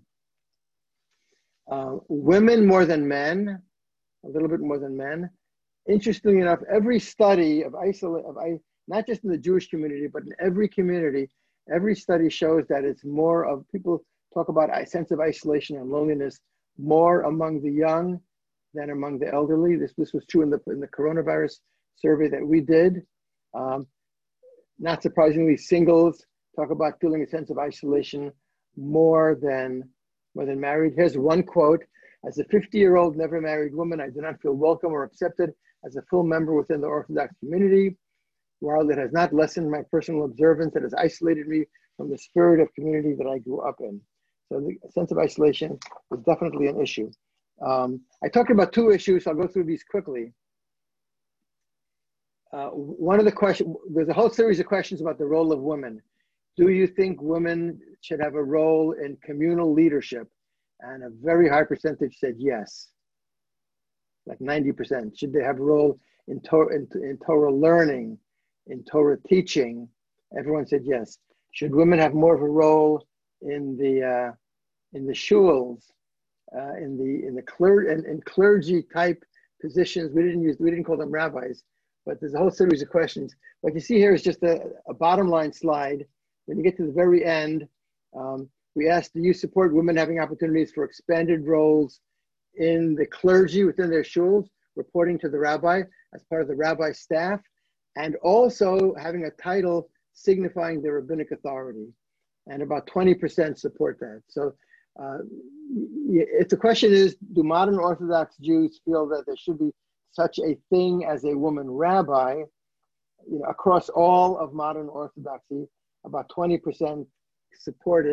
Speaker 1: Uh, women more than men, a little bit more than men. Interestingly enough, every study of isolate, of I, not just in the Jewish community, but in every community, every study shows that it's more of, people talk about a sense of isolation and loneliness more among the young than among the elderly. This, this was true in the, in the coronavirus survey that we did. Um, not surprisingly, singles talk about feeling a sense of isolation more than, more than married. Here's one quote: as a fifty-year-old never married woman, I do not feel welcome or accepted as a full member within the Orthodox community. While it has not lessened my personal observance, it has isolated me from the spirit of community that I grew up in. So the sense of isolation is definitely an issue. Um, I talked about two issues, so I'll go through these quickly. Uh, one of the questions, there's a whole series of questions about the role of women. Do you think women should have a role in communal leadership? And a very high percentage said yes, like ninety percent. Should they have a role in, to in, in Torah learning, in Torah teaching? Everyone said yes. Should women have more of a role in the uh, in the shuls, uh, in the in the cler in, in clergy type positions? We didn't use we didn't call them rabbis, but there's a whole series of questions. What you see here is just a, a bottom line slide. When you get to the very end, um, we asked, do you support women having opportunities for expanded roles in the clergy within their shuls, reporting to the rabbi as part of the rabbi staff, and also having a title signifying their rabbinic authority? And about twenty percent support that. So uh, if the question is, do modern Orthodox Jews feel that there should be such a thing as a woman rabbi, you know, across all of modern Orthodoxy, about twenty percent supported.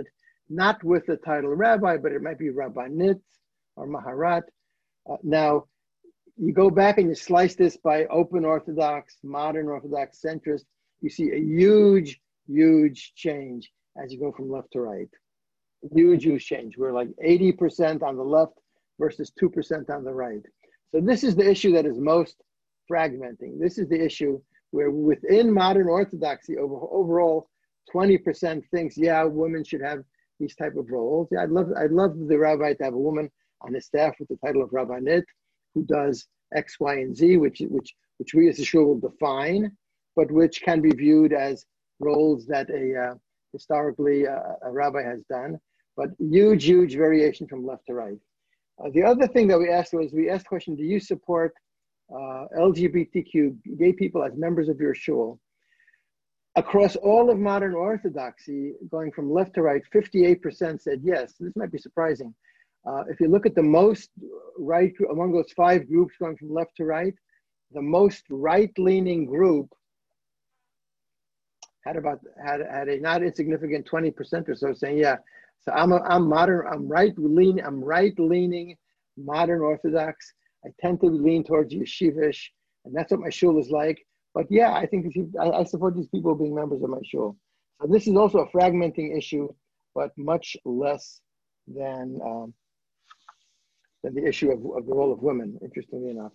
Speaker 1: not with the title rabbi, but it might be rabbanit or maharat. Uh, now, you go back and you slice this by open Orthodox, modern Orthodox, centrist, you see a huge, huge change as you go from left to right. Huge, huge change. We're like eighty percent on the left versus two percent on the right. So this is the issue that is most fragmenting. This is the issue where within modern Orthodoxy, over, overall, twenty percent thinks, yeah, women should have these type of roles. Yeah, I'd love, I'd love the rabbi to have a woman on his staff with the title of rabbanit who does X, Y, and Z, which, which, which we as a shul will define, but which can be viewed as roles that a uh, historically uh, a rabbi has done. But huge, huge variation from left to right. Uh, the other thing that we asked was, we asked the question, do you support uh, L G B T Q, gay people as members of your shul? Across all of modern Orthodoxy, going from left to right, fifty-eight percent said yes. This might be surprising. Uh, if you look at the most right, among those five groups going from left to right, the most right-leaning group had about, had, had a not insignificant twenty percent or so saying, yeah, so I'm, a, I'm modern, I'm right-leaning, I'm right-leaning modern Orthodox. I tend to lean towards yeshivish, and that's what my shul is like. But yeah, I think I, I support these people being members of my shul. So this is also a fragmenting issue, but much less than, um, than the issue of, of the role of women, interestingly enough.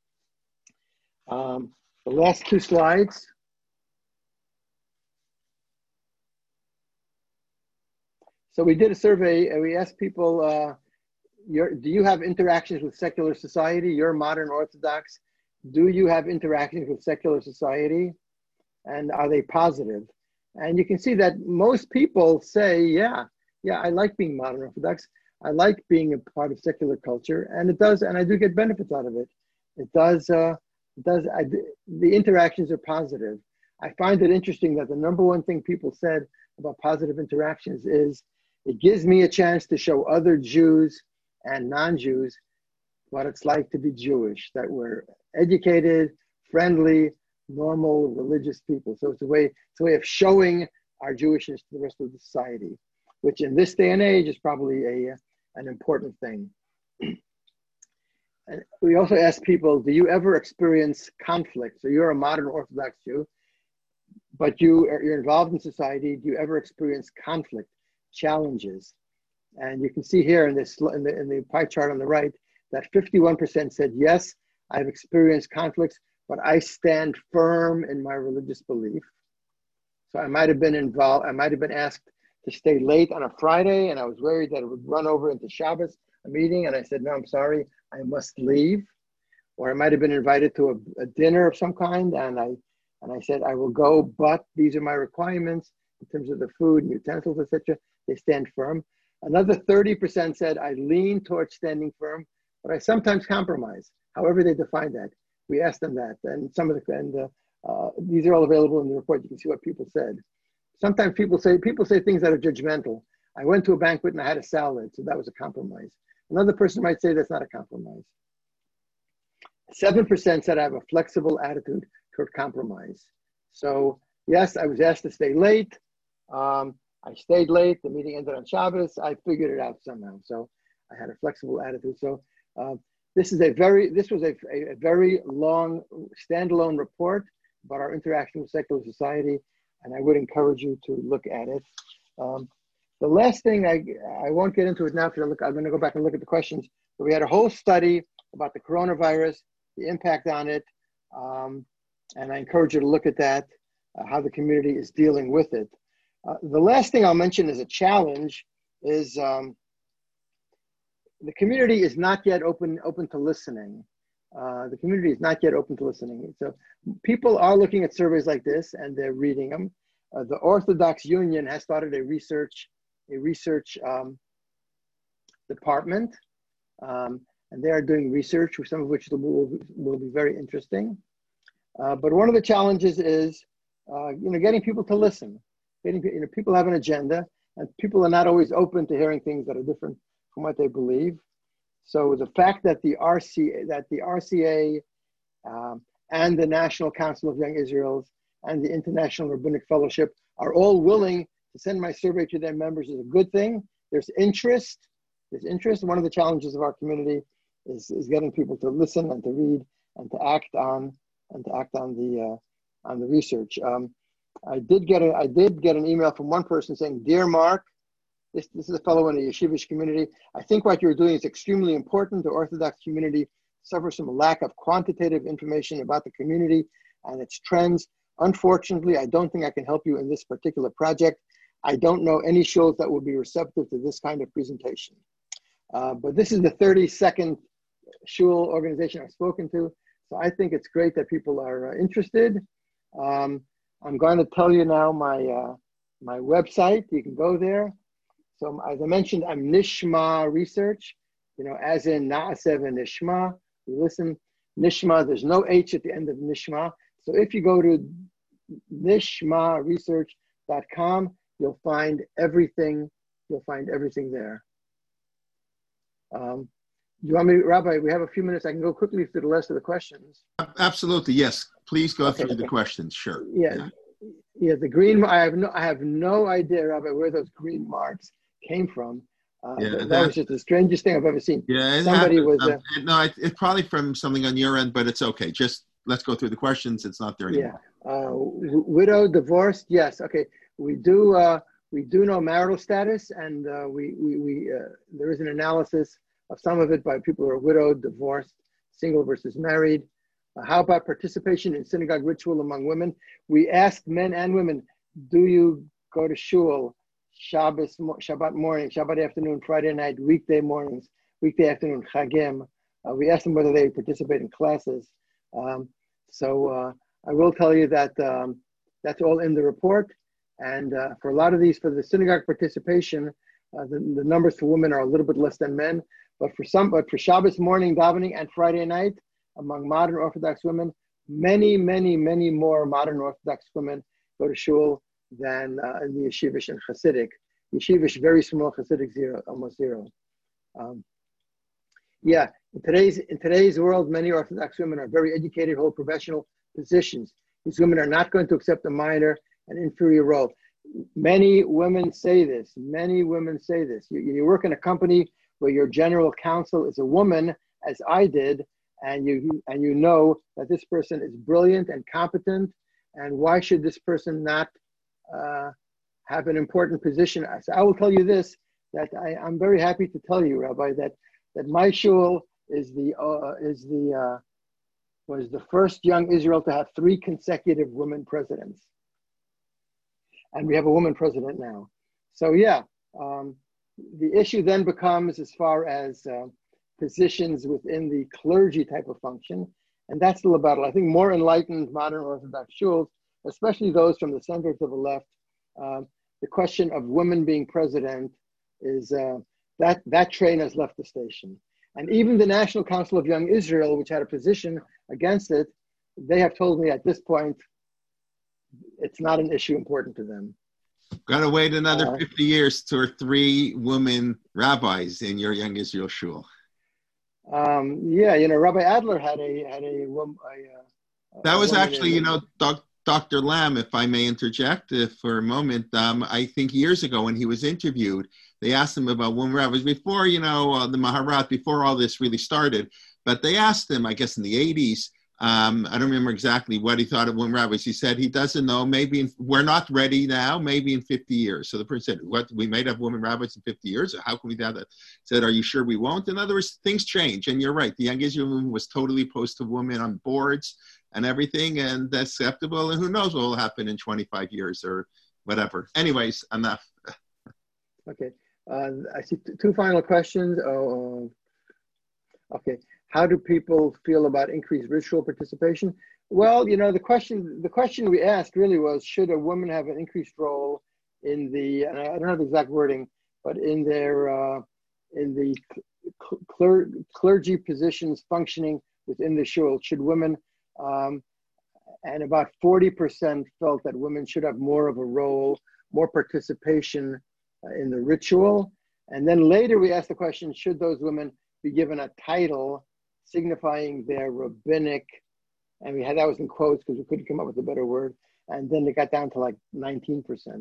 Speaker 1: Um, the last two slides. So we did a survey and we asked people, uh, your, do you have interactions with secular society? You're modern Orthodox. Do you have interactions with secular society? And are they positive? And you can see that most people say, yeah, yeah, I like being modern Orthodox. I like being a part of secular culture, and it does, and I do get benefits out of it. It does, uh, it does, I, the interactions are positive. I find it interesting that the number one thing people said about positive interactions is, it gives me a chance to show other Jews and non-Jews what it's like to be Jewish, that we're educated, friendly, normal, religious people. So it's a way, it's a way of showing our Jewishness to the rest of the society, which in this day and age is probably a, an important thing. And we also ask people, do you ever experience conflict? So you're a modern Orthodox Jew, but you are, you're involved in society. Do you ever experience conflict, challenges? And you can see here in this in the, in the pie chart on the right that fifty-one percent said, yes, I've experienced conflicts, but I stand firm in my religious belief. So I might have been involved, I might have been asked to stay late on a Friday, and I was worried that it would run over into Shabbos, a meeting, and I said, no, I'm sorry, I must leave. Or I might have been invited to a, a dinner of some kind, and I and I said, I will go, but these are my requirements in terms of the food and utensils, et cetera. They stand firm. Another thirty percent said, I lean towards standing firm, but I sometimes compromise, however they define that. We asked them that, and some of the, and uh, uh, these are all available in the report. You can see what people said. Sometimes people say, people say things that are judgmental. I went to a banquet and I had a salad, so that was a compromise. Another person might say that's not a compromise. seven percent said I have a flexible attitude toward compromise. So yes, I was asked to stay late. Um, I stayed late, the meeting ended on Shabbos, I figured it out somehow. So I had a flexible attitude. So uh, this is a very, this was a, a, a very long standalone report about our interaction with secular society, and I would encourage you to look at it. Um, the last thing, I, I won't get into it now because I'm going to go back and look at the questions, but we had a whole study about the coronavirus, the impact on it, um, and I encourage you to look at that, uh, how the community is dealing with it. Uh, the last thing I'll mention as a challenge is um, the community is not yet open, open to listening. Uh, the community is not yet open to listening. So people are looking at surveys like this and they're reading them. Uh, the Orthodox Union has started a research, a research um, department, um, and they are doing research, some of which will, will be very interesting. Uh, but one of the challenges is, uh, you know, getting people to listen. Getting, you know, people have an agenda, and people are not always open to hearing things that are different from what they believe. So the fact that the R C A, that the R C A um, and the National Council of Young Israels and the International Rabbinic Fellowship are all willing to send my survey to their members is a good thing. There's interest. There's interest. One of the challenges of our community is, is getting people to listen and to read and to act on and to act on the uh, on the research. Um, I did get a I did get an email from one person saying, "Dear Mark, this this is a fellow in the yeshivish community. I think what you're doing is extremely important. The Orthodox community suffers from a lack of quantitative information about the community and its trends. Unfortunately, I don't think I can help you in this particular project. I don't know any shuls that would be receptive to this kind of presentation." Uh, but this is the thirty-second shul organization I've spoken to. So I think it's great that people are uh, interested. Um, I'm going to tell you now my, uh, my website. You can go there. So as I mentioned, I'm Nishma Research, you know, as in Na'aseh and Nishma. You listen, Nishma, there's no H at the end of Nishma. So if you go to nishma research dot com, you'll find everything, you'll find everything there. Um, you want me, Rabbi, we have a few minutes. I can go quickly through the rest of the questions.
Speaker 5: Absolutely, yes. Please go
Speaker 1: Okay,
Speaker 5: through
Speaker 1: okay.
Speaker 5: the questions, sure.
Speaker 1: Yeah, yeah, yeah, the green, I have no, I have no idea, Rabbi, where those green marks came from. Uh,
Speaker 5: Yeah,
Speaker 1: that,
Speaker 5: that-
Speaker 1: was just the strangest thing I've ever seen.
Speaker 5: Yeah, it
Speaker 1: Somebody
Speaker 5: happens.
Speaker 1: was, uh,
Speaker 5: Um, it- no, it, it's probably from something on your end, but it's okay. Just let's go through the questions. It's not there
Speaker 1: yeah,
Speaker 5: anymore.
Speaker 1: uh, w- widow, divorced, yes, okay. We do, uh, we do know marital status, and uh, we, we, we uh, there is an analysis of some of it by people who are widowed, divorced, single versus married. Uh, how about participation in synagogue ritual among women? We asked men and women, do you go to shul, Shabbos, Shabbat morning, Shabbat afternoon, Friday night, weekday mornings, weekday afternoon, Chagim? Uh, we asked them whether they participate in classes. Um, so uh, I will tell you that um, that's all in the report. And uh, for a lot of these, for the synagogue participation, uh, the, the numbers for women are a little bit less than men. But for some, but for Shabbos morning davening and Friday night, among modern Orthodox women, many, many, many more modern Orthodox women go to shul than uh, in the yeshivish and Hasidic. Yeshivish, very small, Hasidic zero, almost zero. Um, yeah, in today's in today's world, many Orthodox women are very educated, hold professional positions. These women are not going to accept a minor and inferior role. Many women say this. Many women say this. You, you work in a company where your general counsel is a woman, as I did, and you and you know that this person is brilliant and competent, and why should this person not uh, have an important position? So I will tell you this, that I, I'm very happy to tell you, Rabbi, that that my shul is the uh, is the uh, was the first young Israel to have three consecutive women presidents, and we have a woman president now. So yeah, um, the issue then becomes as far as uh, positions within the clergy type of function, and that's still a battle. I think more enlightened modern Orthodox shuls, especially those from the center to the left, uh, the question of women being president is uh, that that train has left the station. And even the National Council of Young Israel, which had a position against it, they have told me at this point it's not an issue important to them.
Speaker 5: Got to wait another
Speaker 1: Uh,
Speaker 5: fifty years for three women rabbis in your Young Israel shul.
Speaker 1: Um, yeah, you know, Rabbi Adler had a had a, wom- a, a
Speaker 5: That was
Speaker 1: woman
Speaker 5: actually,
Speaker 1: in-
Speaker 5: you know, doc, Doctor Lamb, if I may interject uh, for a moment. Um, I think years ago when he was interviewed, they asked him about women rabbis before, you know, uh, the Maharat, before all this really started. But they asked him, I guess in the eighties, um, I don't remember exactly what he thought of women rabbis. He said he doesn't know. Maybe in, we're not ready now. Maybe in fifty years. So the person said, "What? We might have women rabbis in fifty years? How can we do that?" Said, "Are you sure we won't?" In other words, things change, and you're right. The Young Israel movement was totally opposed to women on boards and everything, and that's acceptable. And who knows what will happen in twenty-five years or whatever. Anyways, enough.
Speaker 1: Okay, uh, I see t- two final questions. Oh, okay. How do people feel about increased ritual participation? Well, you know, the question the question we asked really was, should a woman have an increased role in the, and I don't have the exact wording, but in their uh, in the cler- clergy positions functioning within the shul? Should women, um, and about forty percent felt that women should have more of a role, more participation uh, in the ritual. And then later we asked the question, should those women be given a title signifying their rabbinic, and we had that was in quotes because we couldn't come up with a better word, and then it got down to like nineteen percent.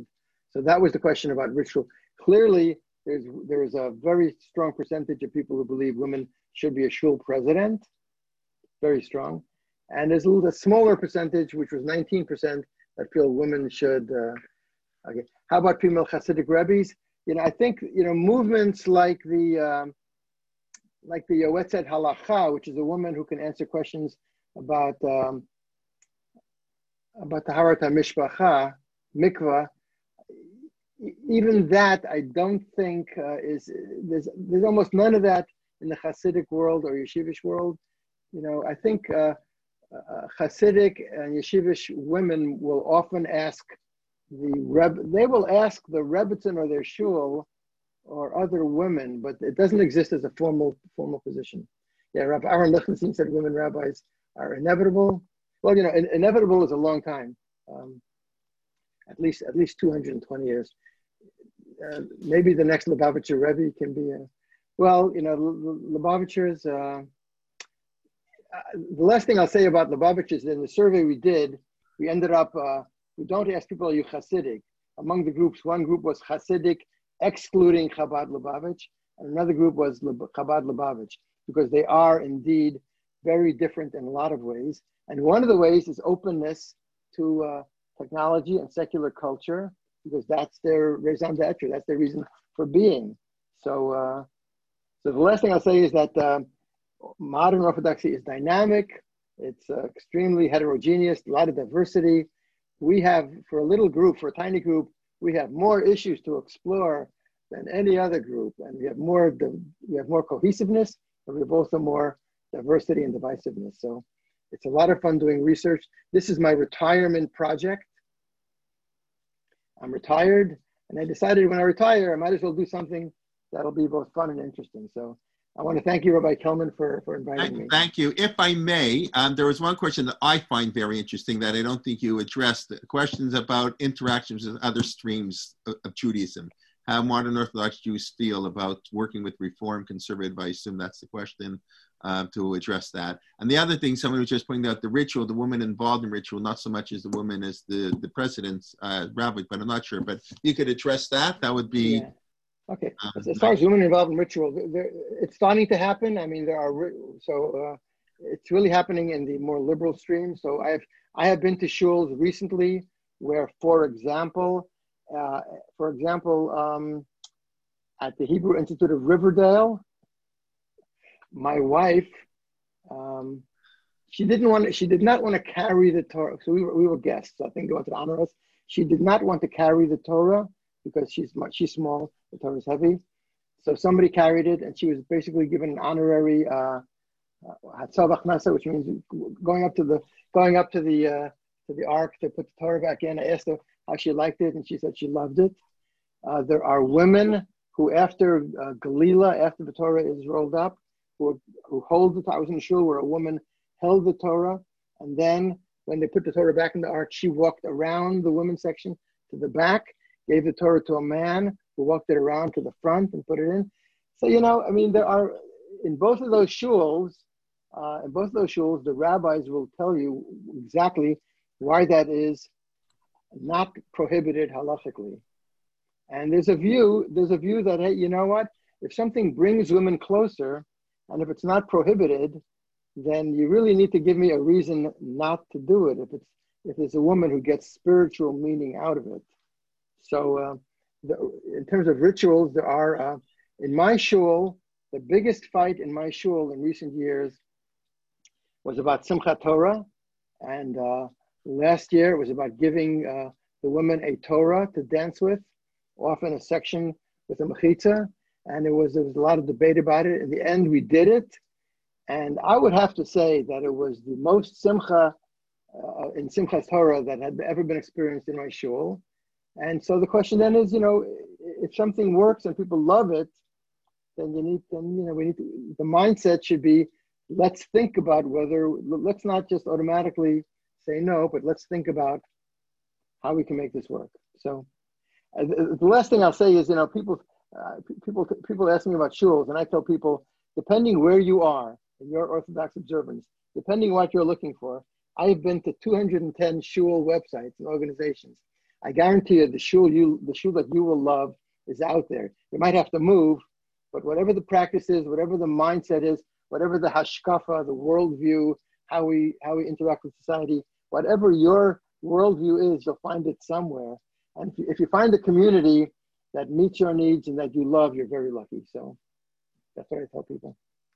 Speaker 1: So that was the question about ritual. Clearly, there's there is a very strong percentage of people who believe women should be a shul president, very strong. And there's a little a smaller percentage, which was nineteen percent, that feel women should. Uh, okay. How about female Hasidic Rebbes? You know, I think, you know, movements like the, um, like the Yoetzet Halacha, which is a woman who can answer questions about, um, about Taharat HaMishpacha, mikvah, even that I don't think uh, is, there's, there's almost none of that in the Hasidic world or Yeshivish world. You know, I think uh, uh, Hasidic and Yeshivish women will often ask the Reb, they will ask the Rebbitzin or their shul or other women, but it doesn't exist as a formal formal position. Yeah, Rabbi Aaron Lichtenstein said women rabbis are inevitable. Well, you know, in, inevitable is a long time, um, at least at least two hundred twenty years. Uh, maybe the next Lubavitcher Rebbe can be a, well, you know, Lubavitchers. Uh, uh, the last thing I'll say about Lubavitchers, in the survey we did, we ended up. Uh, We don't ask people, are you Hasidic? Among the groups, one group was Hasidic, excluding Chabad Lubavitch, and another group was Chabad Lubavitch, because they are indeed very different in a lot of ways. And one of the ways is openness to uh, technology and secular culture, because that's their raison d'etre, that's their reason for being. So, uh, so the last thing I'll say is that uh, modern Orthodoxy is dynamic, it's uh, extremely heterogeneous, a lot of diversity. We have, for a little group, for a tiny group, we have more issues to explore than any other group, and we have more we have more cohesiveness, and we have also more diversity and divisiveness. So it's a lot of fun doing research. This is my retirement project. I'm retired, and I decided when I retire, I might as well do something that'll be both fun and interesting. So I want to thank you, Rabbi Kelman, for, for inviting me.
Speaker 5: Thank you. If I may, um, there was one question that I find very interesting that I don't think you addressed, questions about interactions with other streams of, of Judaism, how modern Orthodox Jews feel about working with Reform, Conservative. I assume that's the question, uh, to address that. And the other thing, someone was just pointing out the ritual, the woman involved in ritual, not so much as the woman as the, the president's uh, rabbi, but I'm not sure. But you could address that. That would be...
Speaker 1: Yeah. Okay, as, as far as women involved in ritual, there, it's starting to happen. I mean, there are, so uh, it's really happening in the more liberal stream. So I've, I have been to shuls recently where, for example, uh, for example, um, at the Hebrew Institute of Riverdale, my wife, um, she didn't want to, she did not want to carry the Torah. So we were, we were guests, I think they wanted to honor us. She did not want to carry the Torah because she's much, she's small. The Torah is heavy, so somebody carried it, and she was basically given an honorary uh, Hatzav Achnasa, which means going up to the going up to the uh, to the ark to put the Torah back in. I asked her how she liked it, and she said she loved it. Uh, there are women who, after uh, Galila, after the Torah is rolled up, who who hold the Torah. I was in a shul where a woman held the Torah, and then when they put the Torah back in the ark, she walked around the women's section to the back, gave the Torah to a man who walked it around to the front and put it in. So, you know, I mean, there are, in both of those shuls, uh, in both of those shuls, the rabbis will tell you exactly why that is not prohibited halachically. And there's a view, there's a view that, hey, you know what? If something brings women closer, and if it's not prohibited, then you really need to give me a reason not to do it. If it's if there's a woman who gets spiritual meaning out of it. So, uh, the, in terms of rituals, there are uh, in my shul, the biggest fight in my shul in recent years was about Simchat Torah, and uh, last year it was about giving uh, the women a Torah to dance with, often a section with a mechitza, and there was there was a lot of debate about it. In the end, we did it. And I would have to say that it was the most simcha uh, in Simchat Torah that had ever been experienced in my shul. And so the question then is, you know, if something works and people love it, then you need, then, you know, we need to, the mindset should be, let's think about whether, let's not just automatically say no, but let's think about how we can make this work. So uh, the, the last thing I'll say is, you know, people, uh, people, people ask me about shuls, and I tell people, depending where you are in your Orthodox observance, depending what you're looking for, I've been to two hundred ten shul websites and organizations. I guarantee you the shul you the shul that you will love is out there. You might have to move, but whatever the practice is, whatever the mindset is, whatever the hashkafa, the worldview, how we how we interact with society, whatever your worldview is, you'll find it somewhere. And if you, if you find a community that meets your needs and that you love, you're very lucky. So that's what I tell people.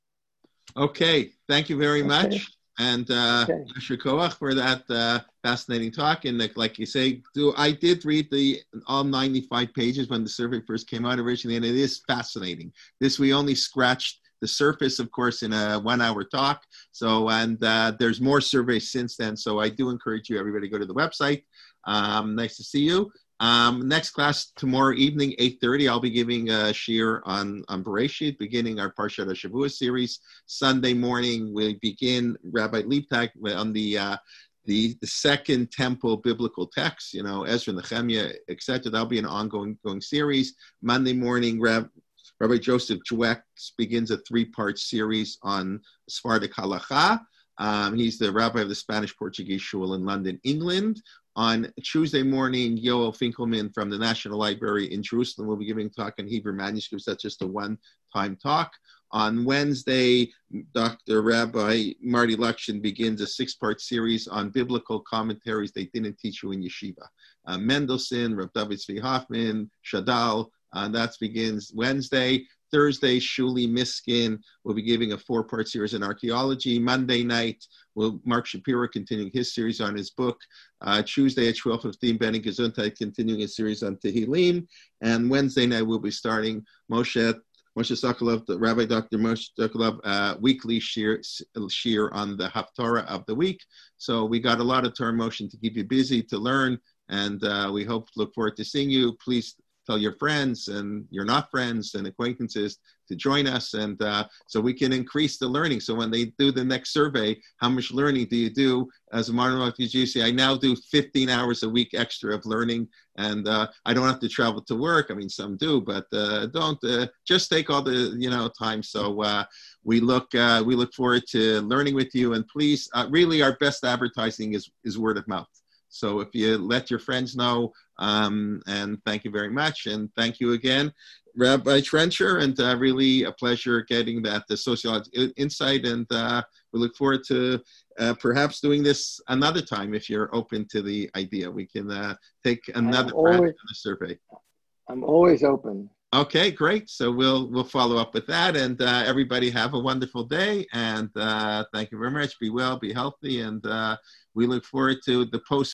Speaker 5: Okay, thank you very much.
Speaker 1: Okay.
Speaker 5: And uh,
Speaker 1: Okay.
Speaker 5: Yasher Koach for that uh, fascinating talk. And like, like you say, do I did read the all ninety-five pages when the survey first came out originally, and it is fascinating. This, we only scratched the surface, of course, in a one-hour talk. So, and uh, there's more surveys since then. So I do encourage you, everybody, go to the website. Um, nice to see you. Um, next class tomorrow evening, eight thirty, I'll be giving a shiur on, on Bereshit, beginning our Parshat HaShavua series. Sunday morning, we begin Rabbi Liebtag on the, uh, the the second temple biblical text, you know, Ezra, Nehemiah, et cetera. That'll be an ongoing going series. Monday morning, Rab, Rabbi Joseph Jweck begins a three-part series on Sephardic Halacha. Um, he's the rabbi of the Spanish-Portuguese Shul in London, England. On Tuesday morning, Yoel Finkelman from the National Library in Jerusalem will be giving a talk on Hebrew manuscripts. That's just a one-time talk. On Wednesday, Doctor Rabbi Marty Lukshin begins a six-part series on biblical commentaries they didn't teach you in yeshiva. Uh, Mendelssohn, Rav David Zvi Hoffman, Shadal, uh, that begins Wednesday. Thursday, Shuli Miskin will be giving a four-part series on archaeology. Monday night, will Mark Shapiro continuing his series on his book. Uh, Tuesday at twelve fifteen, Benny Gesundheit continuing his series on Tehillim. And Wednesday night, we'll be starting Moshe Moshe Sokolov, the Rabbi Doctor Moshe Sokolov, uh, weekly shiur, shiur on the Haftarah of the week. So we got a lot of Torah motion to keep you busy, to learn, and uh, we hope, look forward to seeing you. Please tell your friends and your not friends and acquaintances to join us, and uh, so we can increase the learning. So when they do the next survey, how much learning do you do? As a modern refugee, I now do fifteen hours a week extra of learning, and uh, I don't have to travel to work. I mean, some do, but uh, don't. Uh, just take all the you know time. So uh, we look uh, we look forward to learning with you, and please, uh, really, our best advertising is is word of mouth. So if you let your friends know, um, and thank you very much, and thank you again, Rabbi Trencher, and uh, really a pleasure getting that the sociological insight, and uh, we look forward to uh, perhaps doing this another time if you're open to the idea. We can uh, take another
Speaker 1: always,
Speaker 5: round of the survey.
Speaker 1: I'm always open.
Speaker 5: Okay, great. So we'll we'll follow up with that, and uh, everybody have a wonderful day, and uh, thank you very much. Be well, be healthy, and uh, we look forward to the post